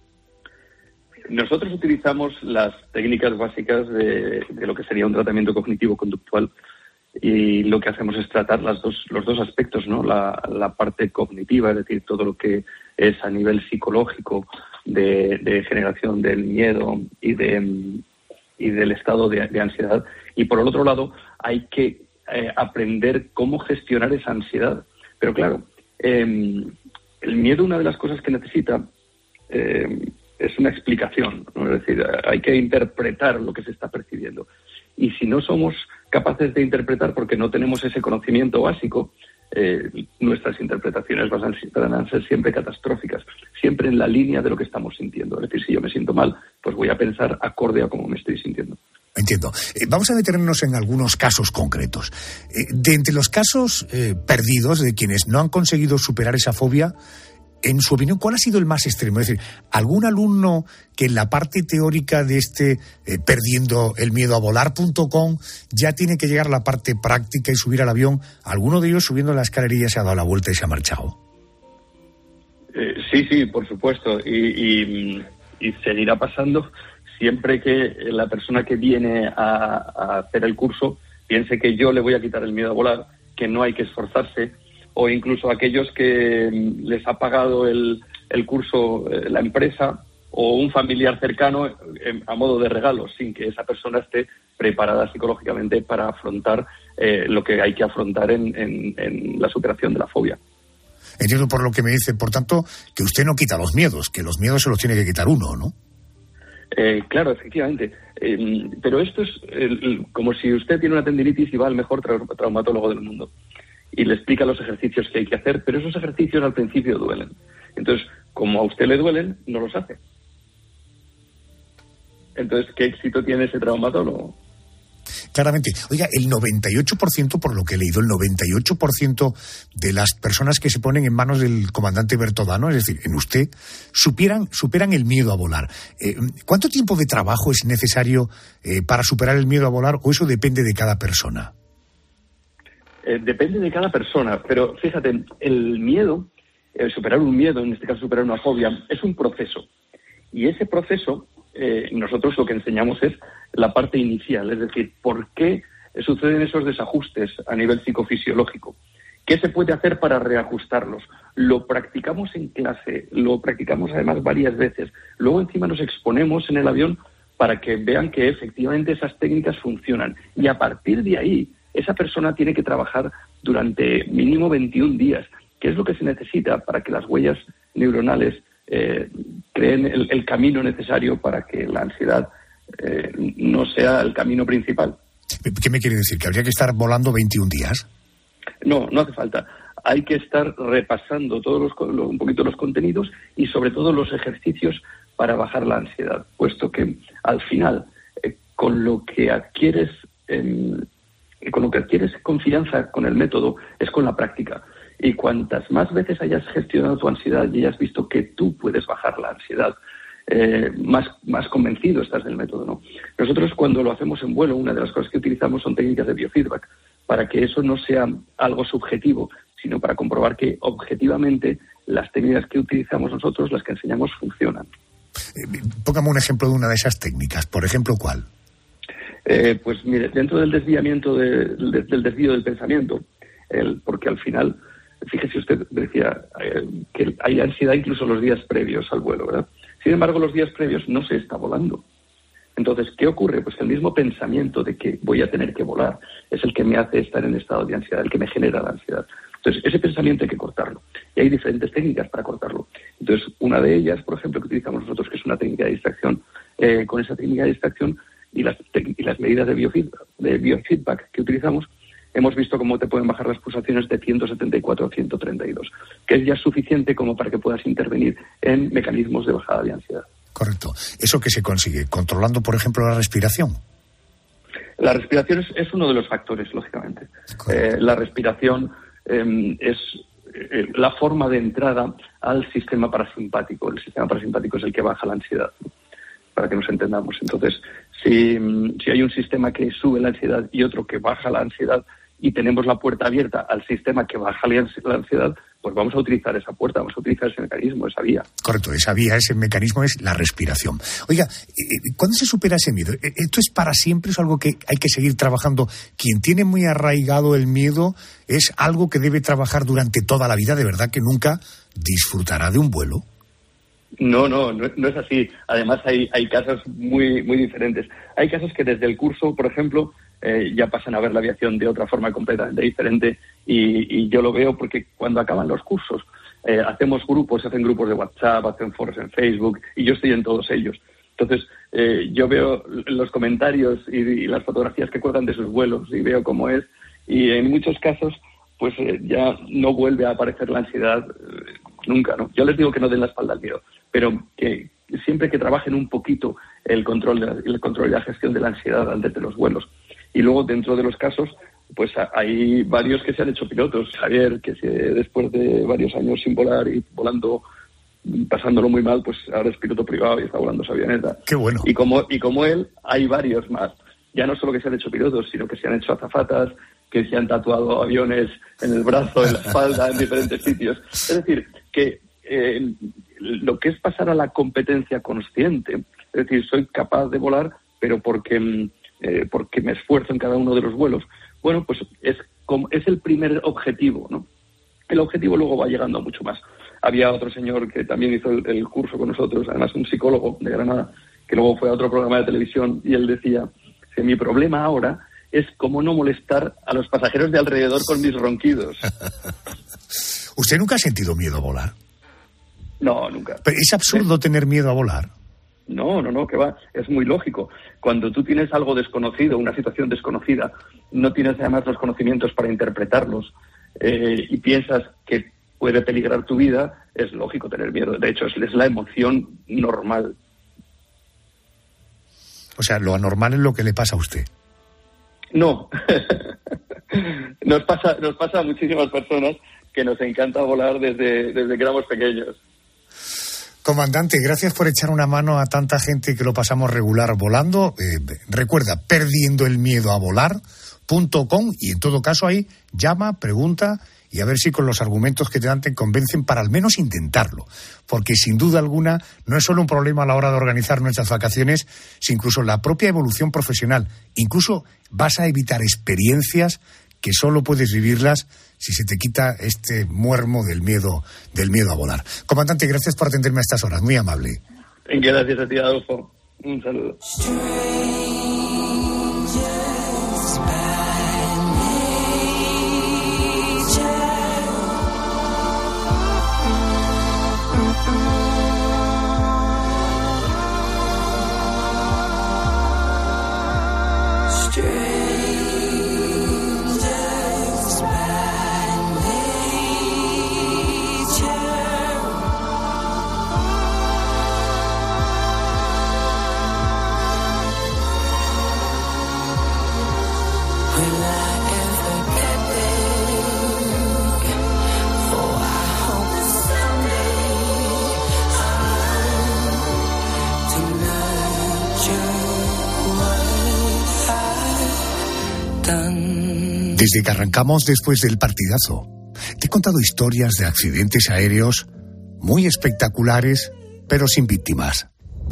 Nosotros utilizamos las técnicas básicas de, de lo que sería un tratamiento cognitivo-conductual, y lo que hacemos es tratar las dos, los dos aspectos, ¿no? La, la parte cognitiva, es decir, todo lo que es a nivel psicológico de, de generación del miedo y de y del estado de, de ansiedad. Y por el otro lado, hay que eh, aprender cómo gestionar esa ansiedad. Pero claro, eh, el miedo, una de las cosas que necesita eh, es una explicación, ¿no? Es decir, hay que interpretar lo que se está percibiendo. Y si no somos capaces de interpretar porque no tenemos ese conocimiento básico, eh, nuestras interpretaciones van a, van a ser siempre catastróficas, siempre en la línea de lo que estamos sintiendo. Es decir, si yo me siento mal, pues voy a pensar acorde a cómo me estoy sintiendo.
Entiendo. Eh, vamos a detenernos en algunos casos concretos. Eh, de entre los casos eh, perdidos, de quienes no han conseguido superar esa fobia, en su opinión, ¿cuál ha sido el más extremo? Es decir, ¿algún alumno que en la parte teórica de este eh, perdiendo el miedo a volar punto com ya tiene que llegar a la parte práctica y subir al avión? ¿Alguno de ellos subiendo la escalerilla se ha dado la vuelta y se ha marchado?
Eh, sí, sí, por supuesto. Y, y, y seguirá pasando siempre que la persona que viene a, a hacer el curso piense que yo le voy a quitar el miedo a volar, que no hay que esforzarse, o incluso aquellos que les ha pagado el, el curso eh, la empresa o un familiar cercano eh, a modo de regalo, sin que esa persona esté preparada psicológicamente para afrontar eh, lo que hay que afrontar en, en, en la superación de la fobia.
Entiendo por lo que me dice, por tanto, que usted no quita los miedos, que los miedos se los tiene que quitar uno, ¿no?
Eh, claro, efectivamente. Eh, pero esto es eh, como si usted tiene una tendinitis y va al mejor tra- traumatólogo del mundo y le explica los ejercicios que hay que hacer, pero esos ejercicios al principio duelen. Entonces, como a usted le duelen, no los hace. Entonces, ¿qué éxito tiene ese traumatólogo?
Claramente. Oiga, el noventa y ocho por ciento, por lo que he leído, el noventa y ocho por ciento de las personas que se ponen en manos del comandante Bertodano, es decir, en usted, superan, superan el miedo a volar. Eh, ¿Cuánto tiempo de trabajo es necesario eh, para superar el miedo a volar, o eso depende de cada persona?
Eh, depende de cada persona, pero fíjate, el miedo, el superar un miedo, en este caso superar una fobia, es un proceso. Y ese proceso, eh, nosotros lo que enseñamos es la parte inicial, es decir, por qué suceden esos desajustes a nivel psicofisiológico. ¿Qué se puede hacer para reajustarlos? Lo practicamos en clase, lo practicamos además varias veces. Luego encima nos exponemos en el avión para que vean que efectivamente esas técnicas funcionan. Y a partir de ahí, esa persona tiene que trabajar durante mínimo veintiún días, que es lo que se necesita para que las huellas neuronales eh, creen el, el camino necesario para que la ansiedad eh, no sea el camino principal.
¿Qué me quiere decir? ¿Que habría que estar volando veintiún días?
No, no hace falta. Hay que estar repasando todos los, un poquito los contenidos y sobre todo los ejercicios para bajar la ansiedad, puesto que al final, eh, con lo que adquieres en Y con lo que adquieres confianza con el método es con la práctica. Y cuantas más veces hayas gestionado tu ansiedad y hayas visto que tú puedes bajar la ansiedad, eh, más, más convencido estás del método, ¿no? Nosotros, cuando lo hacemos en vuelo, una de las cosas que utilizamos son técnicas de biofeedback, para que eso no sea algo subjetivo, sino para comprobar que objetivamente las técnicas que utilizamos nosotros, las que enseñamos, funcionan.
Eh, póngame un ejemplo de una de esas técnicas. Por ejemplo, ¿cuál?
Eh, pues mire, dentro del desviamiento de, de, del desvío del pensamiento, el, porque al final, fíjese usted, decía eh, que hay ansiedad incluso los días previos al vuelo, ¿verdad? Sin embargo, los días previos no se está volando. Entonces, ¿qué ocurre? Pues el mismo pensamiento de que voy a tener que volar es el que me hace estar en estado de ansiedad, el que me genera la ansiedad. Entonces, ese pensamiento hay que cortarlo. Y hay diferentes técnicas para cortarlo. Entonces, una de ellas, por ejemplo, que utilizamos nosotros, que es una técnica de distracción, eh, con esa técnica de distracción y las, y las medidas de biofeedback, de biofeedback que utilizamos, hemos visto cómo te pueden bajar las pulsaciones de ciento setenta y cuatro a ciento treinta y dos, que es ya suficiente como para que puedas intervenir en mecanismos de bajada de ansiedad.
Correcto. ¿Eso que se consigue? ¿Controlando, por ejemplo, la respiración?
La respiración es, es uno de los factores, lógicamente. Eh, la respiración eh, es eh, la forma de entrada al sistema parasimpático. El sistema parasimpático es el que baja la ansiedad, para que nos entendamos. Entonces, si, si hay un sistema que sube la ansiedad y otro que baja la ansiedad, y tenemos la puerta abierta al sistema que baja la ansiedad, pues vamos a utilizar esa puerta, vamos a utilizar ese mecanismo, esa vía.
Correcto, esa vía, ese mecanismo es la respiración. Oiga, ¿cuándo se supera ese miedo? ¿Esto es para siempre? ¿Es algo que hay que seguir trabajando? ¿Quien tiene muy arraigado el miedo es algo que debe trabajar durante toda la vida? ¿De verdad que nunca disfrutará de un vuelo?
No, no, no, no es así. Además hay, hay casos muy, muy diferentes. Hay casos que desde el curso, por ejemplo, eh, ya pasan a ver la aviación de otra forma completamente diferente y, y yo lo veo porque cuando acaban los cursos eh, hacemos grupos, se hacen grupos de WhatsApp, hacen foros en Facebook y yo estoy en todos ellos. Entonces eh, yo veo los comentarios y, y las fotografías que cuelgan de sus vuelos y veo cómo es y en muchos casos pues eh, ya no vuelve a aparecer la ansiedad eh, nunca, ¿no? Yo les digo que no den la espalda al miedo, pero que siempre que trabajen un poquito el control, de la, el control y la gestión de la ansiedad antes de los vuelos. Y luego, dentro de los casos, pues hay varios que se han hecho pilotos. Javier, que se, después de varios años sin volar y volando, pasándolo muy mal, pues ahora es piloto privado y está volando su avioneta.
¡Qué bueno!
Y como, y como él, hay varios más. Ya no solo que se han hecho pilotos, sino que se han hecho azafatas, que se han tatuado aviones en el brazo, en la espalda, en diferentes sitios. Es decir, que eh, lo que es pasar a la competencia consciente, es decir, soy capaz de volar, pero porque... Eh, porque me esfuerzo en cada uno de los vuelos. Bueno, pues es, como, es el primer objetivo, ¿no? El objetivo luego va llegando a mucho más. Había otro señor que también hizo el, el curso con nosotros, además un psicólogo de Granada, que luego fue a otro programa de televisión y él decía que mi problema ahora es cómo no molestar a los pasajeros de alrededor con mis ronquidos.
¿Usted nunca ha sentido miedo a volar?
No, nunca.
Pero es absurdo ¿Sí? tener miedo a volar.
No, no, no, que va, es muy lógico. Cuando tú tienes algo desconocido, una situación desconocida, no tienes además los conocimientos para interpretarlos eh, y piensas que puede peligrar tu vida, es lógico tener miedo. De hecho, es, es la emoción normal.
O sea, lo anormal es lo que le pasa a usted.
No. nos pasa, nos pasa a muchísimas personas que nos encanta volar desde, desde que éramos pequeños.
Comandante, gracias por echar una mano a tanta gente que lo pasamos regular volando. Eh, recuerda, perdiendo el miedo a volar punto com y en todo caso ahí llama, pregunta y a ver si con los argumentos que te dan te convencen para al menos intentarlo. Porque sin duda alguna no es solo un problema a la hora de organizar nuestras vacaciones, sino incluso la propia evolución profesional. Incluso vas a evitar experiencias que solo puedes vivirlas si se te quita este muermo del miedo del miedo a volar. Comandante, gracias por atenderme a estas horas, muy amable.
Gracias a ti, Adolfo. Un saludo.
Desde que arrancamos después del partidazo, te he contado historias de accidentes aéreos muy espectaculares, pero sin víctimas.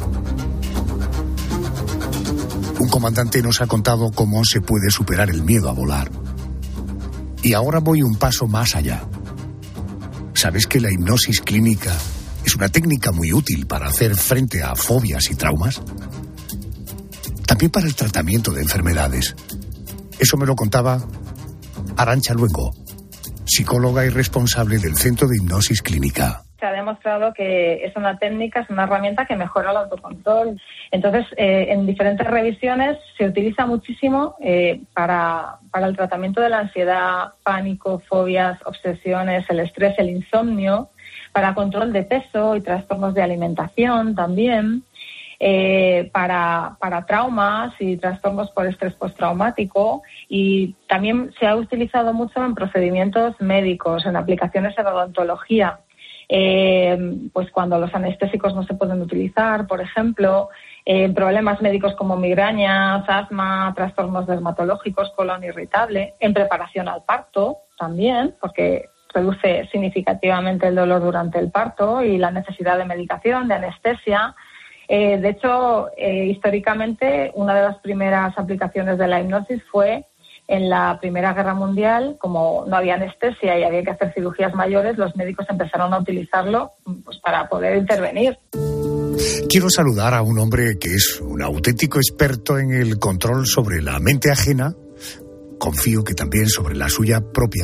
Un comandante nos ha contado cómo se puede superar el miedo a volar. Y ahora voy un paso más allá. ¿Sabes que la hipnosis clínica es una técnica muy útil para hacer frente a fobias y traumas? También para el tratamiento de enfermedades. Eso me lo contaba Arantxa Luengo, psicóloga y responsable del Centro de Hipnosis Clínica.
Se ha demostrado que es una técnica, es una herramienta que mejora el autocontrol. Entonces, eh, en diferentes revisiones se utiliza muchísimo eh, para, para el tratamiento de la ansiedad, pánico, fobias, obsesiones, el estrés, el insomnio, para control de peso y trastornos de alimentación también. Eh, para, para traumas y trastornos por estrés postraumático, y también se ha utilizado mucho en procedimientos médicos, en aplicaciones en odontología, eh, pues cuando los anestésicos no se pueden utilizar, por ejemplo, en eh, problemas médicos como migrañas, asma, trastornos dermatológicos, colon irritable, en preparación al parto también, porque reduce significativamente el dolor durante el parto y la necesidad de medicación, de anestesia. Eh, de hecho, eh, históricamente, una de las primeras aplicaciones de la hipnosis fue en la Primera Guerra Mundial. Como no había anestesia y había que hacer cirugías mayores, los médicos empezaron a utilizarlo pues, para poder intervenir.
Quiero saludar a un hombre que es un auténtico experto en el control sobre la mente ajena, confío que también sobre la suya propia.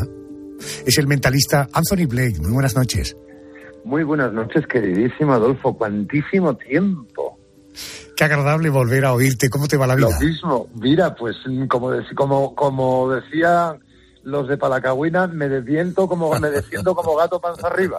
Es el mentalista Anthony Blake. Muy buenas noches.
Muy buenas noches, queridísimo Adolfo. Cuantísimo tiempo.
Qué agradable volver a oírte. ¿Cómo te va la vida?
Lo mismo. Mira, pues como, como, como decía los de Palacagüina, me desviento como, me desciendo como gato panza arriba.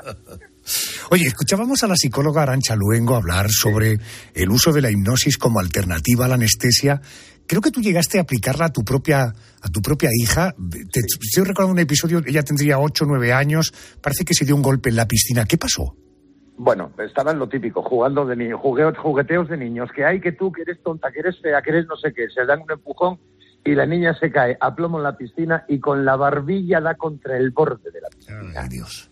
Oye, escuchábamos a la psicóloga Arantxa Luengo hablar sobre el uso de la hipnosis como alternativa a la anestesia. Creo que tú llegaste a aplicarla a tu propia a tu propia hija. Te, estoy recordando un episodio, ella tendría ocho o nueve años, parece que se dio un golpe en la piscina. ¿Qué pasó?
Bueno, estaba en lo típico, jugando de niños, jugueteos de niños, que hay que tú, que eres tonta, que eres fea, que eres no sé qué, se dan un empujón y la niña se cae a plomo en la piscina y con la barbilla da contra el borde de la piscina.
Ay, Dios.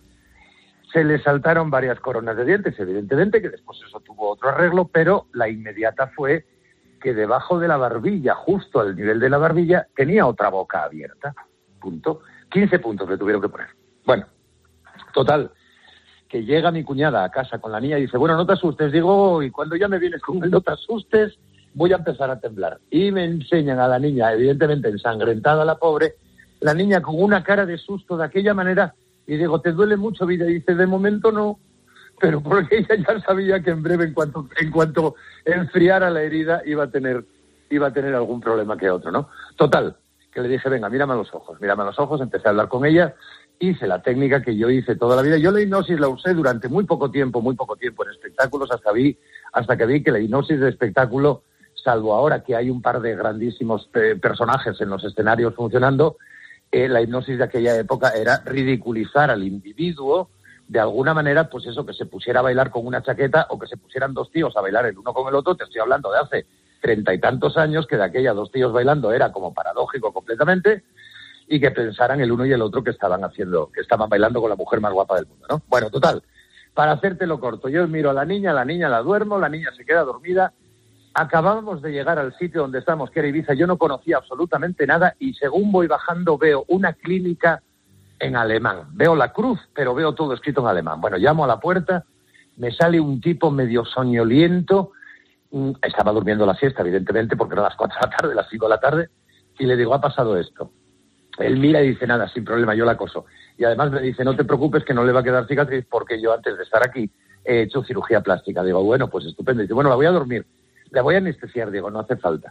Se le saltaron varias coronas de dientes, evidentemente, que después eso tuvo otro arreglo, pero la inmediata fue que debajo de la barbilla, justo al nivel de la barbilla, tenía otra boca abierta. Punto. quince puntos le tuvieron que poner. Bueno, total, que llega mi cuñada a casa con la niña y dice, bueno, no te asustes, digo, y cuando ya me vienes con el no te asustes, voy a empezar a temblar. Y me enseñan a la niña, evidentemente ensangrentada la pobre, la niña con una cara de susto de aquella manera, y digo, ¿te duele mucho, vida? Y dice, de momento no, pero porque ella ya sabía que en breve, en cuanto en cuanto enfriara la herida, iba a tener iba a tener algún problema que otro, ¿no? Total, que le dije, venga, mírame a los ojos, mírame a los ojos, empecé a hablar con ella, hice la técnica que yo hice toda la vida. Yo la hipnosis la usé durante muy poco tiempo, muy poco tiempo en espectáculos, hasta vi hasta que vi que la hipnosis de espectáculo, salvo ahora que hay un par de grandísimos eh, personajes en los escenarios funcionando, eh, la hipnosis de aquella época era ridiculizar al individuo, de alguna manera, pues eso, que se pusiera a bailar con una chaqueta o que se pusieran dos tíos a bailar el uno con el otro. Te estoy hablando de hace treinta y tantos años, que de aquella dos tíos bailando era como paradójico completamente, y que pensaran el uno y el otro que estaban haciendo, que estaban bailando con la mujer más guapa del mundo, ¿no? Bueno, total, para hacértelo corto, yo miro a la niña, la niña la duermo, la niña se queda dormida. Acabábamos de llegar al sitio donde estamos, que era Ibiza, yo no conocía absolutamente nada, y según voy bajando veo una clínica en alemán. Veo la cruz, pero veo todo escrito en alemán. Bueno, llamo a la puerta, me sale un tipo medio soñoliento, estaba durmiendo la siesta, evidentemente, porque eran las cuatro de la tarde, las cinco de la tarde, y le digo, ha pasado esto. Él mira y dice, nada, sin problema, yo la acoso. Y además me dice, no te preocupes, que no le va a quedar cicatriz, porque yo antes de estar aquí he hecho cirugía plástica. Digo, bueno, pues estupendo. Y dice, bueno, la voy a dormir, la voy a anestesiar. Digo, no hace falta.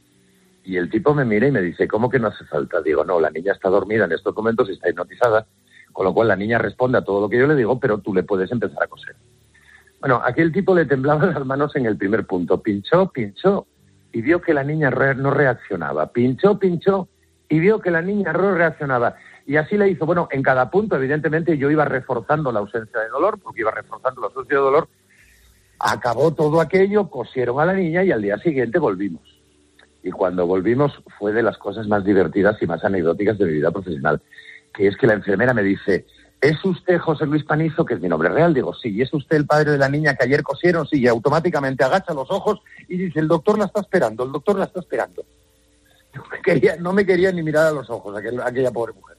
Y el tipo me mira y me dice, ¿cómo que no hace falta? Digo, no, la niña está dormida en estos momentos y está hipnotizada, con lo cual la niña responde a todo lo que yo le digo, pero tú le puedes empezar a coser. Bueno, aquel tipo le temblaban las manos en el primer punto. Pinchó, pinchó, y vio que la niña re- no reaccionaba. Pinchó, pinchó, y vio que la niña no reaccionaba. Y así le hizo. Bueno, en cada punto, evidentemente, yo iba reforzando la ausencia de dolor, porque iba reforzando la ausencia de dolor. Acabó todo aquello, cosieron a la niña y al día siguiente volvimos. Y cuando volvimos fue de las cosas más divertidas y más anecdóticas de mi vida profesional, que es que la enfermera me dice, ¿es usted José Luis Panizo, que es mi nombre real? Digo, sí. ¿Y es usted el padre de la niña que ayer cosieron? Sí. Y automáticamente agacha los ojos y dice, el doctor la está esperando, el doctor la está esperando. No me quería, no me quería ni mirar a los ojos aquel, aquella pobre mujer.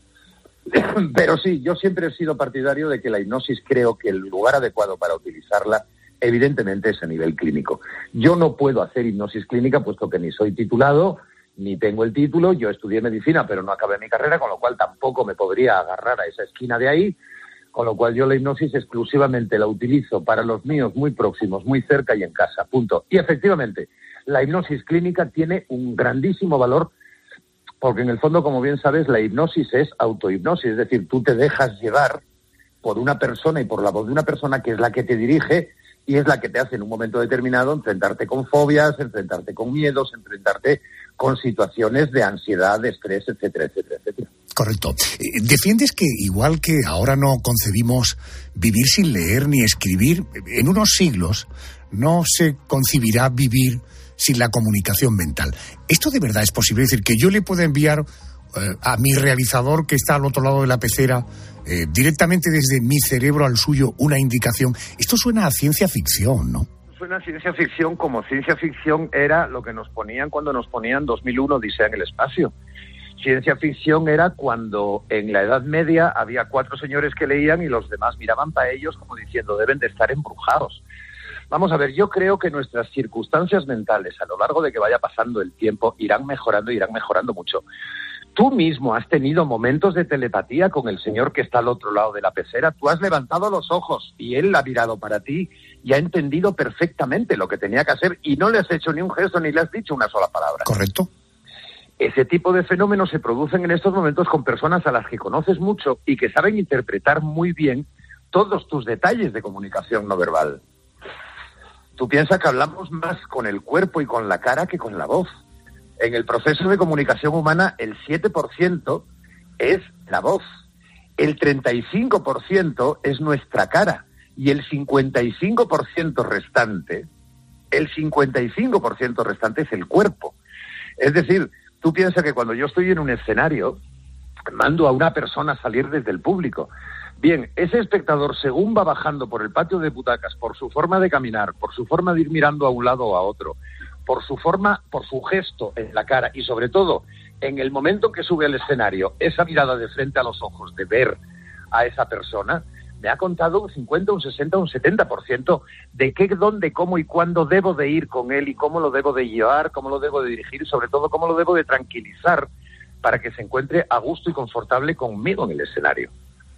Pero sí, yo siempre he sido partidario de que la hipnosis, creo que el lugar adecuado para utilizarla evidentemente es a nivel clínico. Yo no puedo hacer hipnosis clínica puesto que ni soy titulado, ni tengo el título. Yo estudié medicina pero no acabé mi carrera, con lo cual tampoco me podría agarrar a esa esquina de ahí, con lo cual yo la hipnosis exclusivamente la utilizo para los míos muy próximos, muy cerca y en casa, punto. Y efectivamente, la hipnosis clínica tiene un grandísimo valor porque en el fondo, como bien sabes, la hipnosis es autohipnosis, es decir, tú te dejas llevar por una persona y por la voz de una persona que es la que te dirige y es la que te hace en un momento determinado enfrentarte con fobias, enfrentarte con miedos, enfrentarte con situaciones de ansiedad, de estrés, etcétera, etcétera, etcétera.
Correcto. Defiendes que igual que ahora no concebimos vivir sin leer ni escribir, en unos siglos no se concebirá vivir sin la comunicación mental. ¿Esto de verdad es posible? Es decir, que yo le pueda enviar eh, a mi realizador que está al otro lado de la pecera, eh, directamente desde mi cerebro al suyo, una indicación. Esto suena a ciencia ficción, ¿no?
Suena a ciencia ficción como ciencia ficción era lo que nos ponían cuando nos ponían dos mil uno Odisea en el espacio. Ciencia ficción era cuando en la Edad Media había cuatro señores que leían y los demás miraban para ellos como diciendo deben de estar embrujados. Vamos a ver, yo creo que nuestras circunstancias mentales a lo largo de que vaya pasando el tiempo irán mejorando, irán mejorando mucho. Tú mismo has tenido momentos de telepatía con el señor que está al otro lado de la pecera. Tú has levantado los ojos y él ha mirado para ti y ha entendido perfectamente lo que tenía que hacer y no le has hecho ni un gesto ni le has dicho una sola palabra.
Correcto.
Ese tipo de fenómenos se producen en estos momentos con personas a las que conoces mucho y que saben interpretar muy bien todos tus detalles de comunicación no verbal. Tú piensas que hablamos más con el cuerpo y con la cara que con la voz. En el proceso de comunicación humana, el siete por ciento es la voz, el treinta y cinco por ciento es nuestra cara y el cincuenta y cinco por ciento restante, el cincuenta y cinco por ciento restante es el cuerpo. Es decir, tú piensas que cuando yo estoy en un escenario, mando a una persona a salir desde el público. Bien, ese espectador, según va bajando por el patio de butacas, por su forma de caminar, por su forma de ir mirando a un lado o a otro, por su forma, por su gesto en la cara y sobre todo en el momento que sube al escenario, esa mirada de frente a los ojos, de ver a esa persona, me ha contado un cincuenta, un sesenta, un setenta por ciento de qué, dónde, cómo y cuándo debo de ir con él y cómo lo debo de llevar, cómo lo debo de dirigir y sobre todo cómo lo debo de tranquilizar para que se encuentre a gusto y confortable conmigo en el escenario.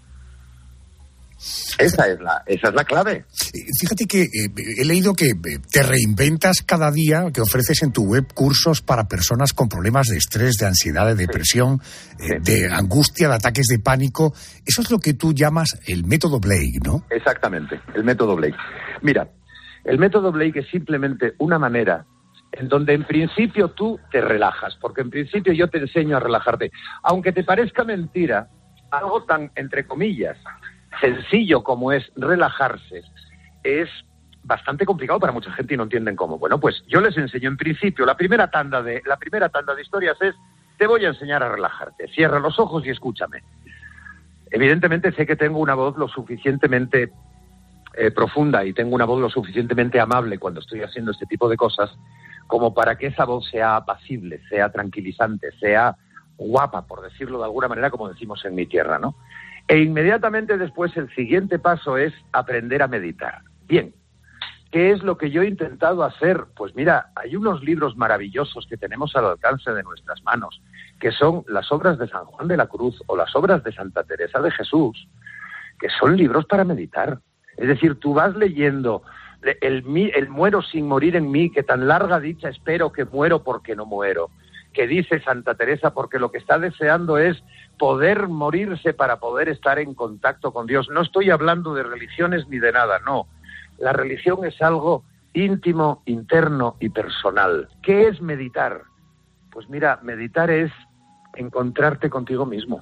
Esa es la, esa es la clave.
Fíjate que eh, he leído que eh, te reinventas cada día, que ofreces en tu web cursos para personas con problemas de estrés, de ansiedad, de depresión, sí. eh, de angustia, de ataques de pánico. Eso es lo que tú llamas el método Blake, ¿no?
Exactamente, el método Blake. Mira, el método Blake es simplemente una manera en donde en principio tú te relajas, porque en principio yo te enseño a relajarte. Aunque te parezca mentira, algo tan, entre comillas, sencillo como es relajarse, es bastante complicado para mucha gente y no entienden cómo. Bueno, pues yo les enseño en principio, la primera tanda de, la primera tanda de historias es, te voy a enseñar a relajarte, cierra los ojos y escúchame. Evidentemente sé que tengo una voz lo suficientemente eh, profunda y tengo una voz lo suficientemente amable cuando estoy haciendo este tipo de cosas como para que esa voz sea apacible, sea tranquilizante, sea guapa, por decirlo de alguna manera, como decimos en mi tierra, ¿no? E inmediatamente después el siguiente paso es aprender a meditar. Bien, ¿qué es lo que yo he intentado hacer? Pues mira, hay unos libros maravillosos que tenemos al alcance de nuestras manos, que son las obras de San Juan de la Cruz o las obras de Santa Teresa de Jesús, que son libros para meditar. Es decir, tú vas leyendo el, el, el muero sin morir en mí, que tan larga dicha espero que muero porque no muero, que dice Santa Teresa, porque lo que está deseando es poder morirse para poder estar en contacto con Dios. No estoy hablando de religiones ni de nada, no. La religión es algo íntimo, interno y personal. ¿Qué es meditar? Pues mira, meditar es encontrarte contigo mismo.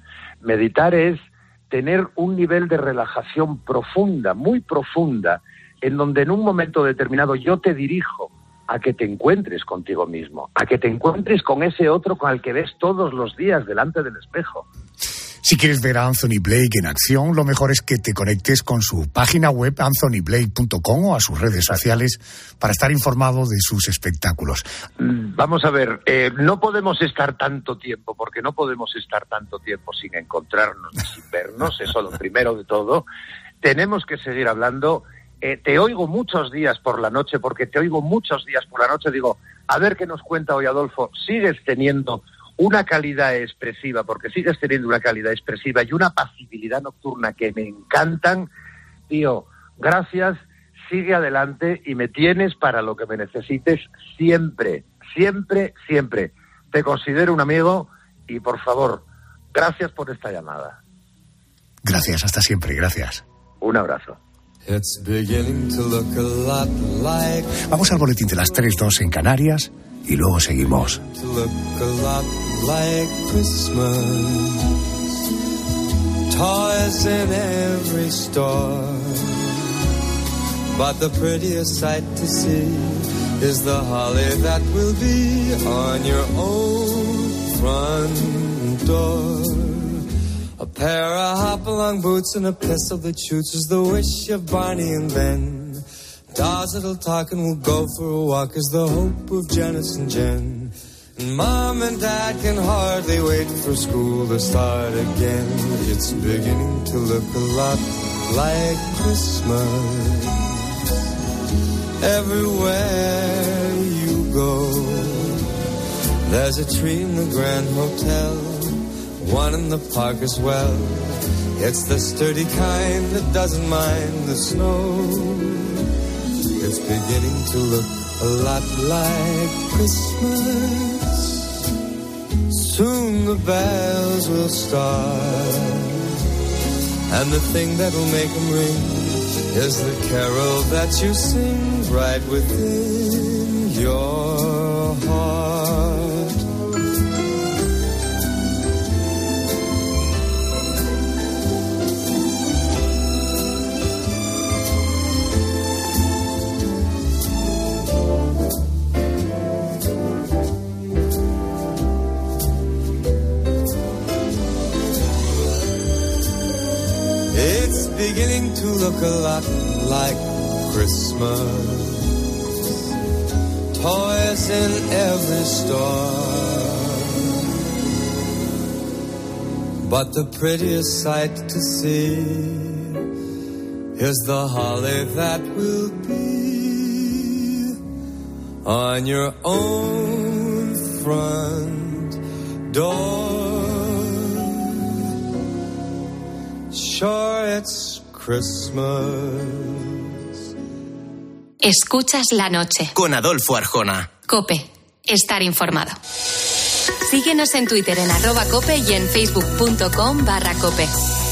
Meditar es tener un nivel de relajación profunda, muy profunda, en donde en un momento determinado yo te dirijo a que te encuentres contigo mismo, a que te encuentres con ese otro con el que ves todos los días delante del espejo.
Si quieres ver a Anthony Blake en acción, lo mejor es que te conectes con su página web anthony blake punto com o a sus redes sociales para estar informado de sus espectáculos.
Vamos a ver, eh, no podemos estar tanto tiempo, porque no podemos estar tanto tiempo sin encontrarnos, sin vernos, eso lo primero de todo. Tenemos que seguir hablando. Eh, te oigo muchos días por la noche, porque te oigo muchos días por la noche, digo, a ver qué nos cuenta hoy Adolfo, sigues teniendo una calidad expresiva, porque sigues teniendo una calidad expresiva y una pasibilidad nocturna que me encantan, tío, gracias, sigue adelante y me tienes para lo que me necesites siempre, siempre, siempre. Te considero un amigo y, por favor, gracias por esta llamada.
Gracias, hasta siempre, gracias.
Un abrazo.
It's beginning to look a lot like...
Vamos al boletín de las tres dos en Canarias y luego seguimos.
To look a lot like Christmas. Toys in every store. But the prettiest sight to see is the holly that will be on your own front Pair of hop-along boots and a pistol that shoots is the wish of Barney and Ben. Dolls that'll talk and we'll go for a walk is the hope of Janice and Jen. And Mom and Dad can hardly wait for school to start again. It's beginning to look a lot like Christmas. Everywhere you go, there's a tree in the Grand Hotel, one in the park as well. It's the sturdy kind that doesn't mind the snow. It's beginning to look a lot like Christmas. Soon the bells will start, and the thing that'll make them ring is the carol that you sing right within your heart. It's beginning to look a lot like Christmas. Toys in every store, but the prettiest sight to see is the holly that will be on your own front door. Sure, it's Christmas.
Escuchas la noche.
Con Adolfo Arjona.
COPE. Estar informado. Síguenos en Twitter en arroba COPE y en facebook.com barra COPE.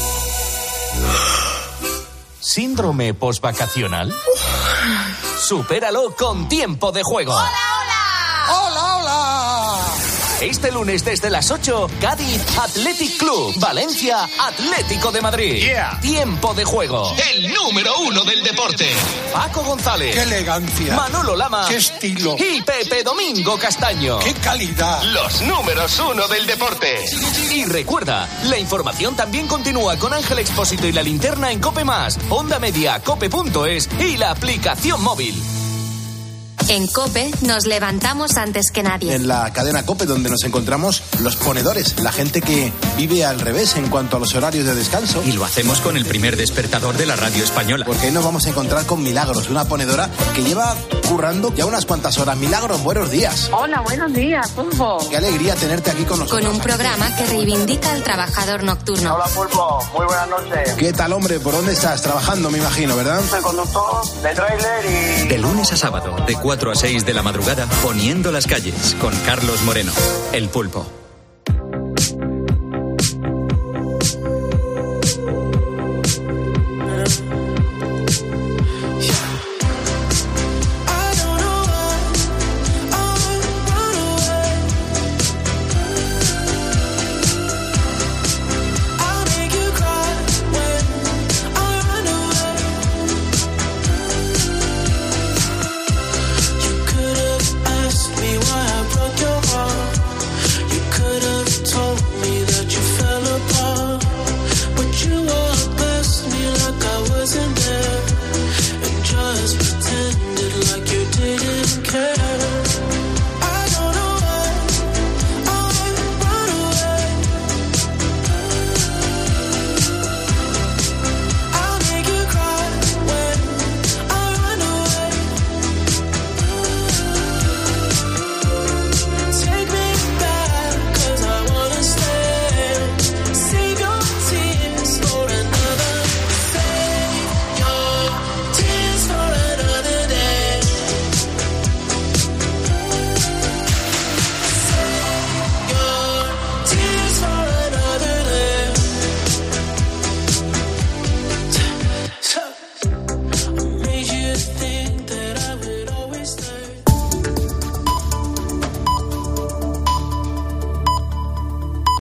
¿Síndrome postvacacional? Supéralo con Tiempo de Juego.
¡Hola, hola!
¡Hola, hola! Este lunes desde las ocho, Cádiz Athletic Club, Valencia Atlético de Madrid.
Yeah.
Tiempo de Juego.
El número uno del deporte.
Paco González.
¡Qué elegancia!
Manolo Lama.
¡Qué estilo!
Y Pepe Domingo Castaño.
¡Qué calidad!
Los números uno del deporte. Y recuerda, la información también continúa con Ángel Expósito y la linterna en COPE Más, Onda Media, cope punto es y la aplicación móvil.
En COPE nos levantamos antes que nadie.
En la cadena COPE, donde nos encontramos los ponedores, la gente que vive al revés en cuanto a los horarios de descanso.
Y lo hacemos con el primer despertador de la radio española.
Porque ahí nos vamos a encontrar con Milagros, una ponedora que lleva currando ya unas cuantas horas. Milagros, buenos días.
Hola, buenos días, Pulpo.
Qué alegría tenerte aquí con nosotros.
Con un programa que reivindica al trabajador nocturno.
Hola, Pulpo. Muy buenas noches.
¿Qué tal, hombre? ¿Por dónde estás? Trabajando, me imagino, ¿verdad?
Soy conductor de tráiler y...
De lunes a sábado, de cuatro a seis de la madrugada, poniendo las calles, con Carlos Moreno, El Pulpo.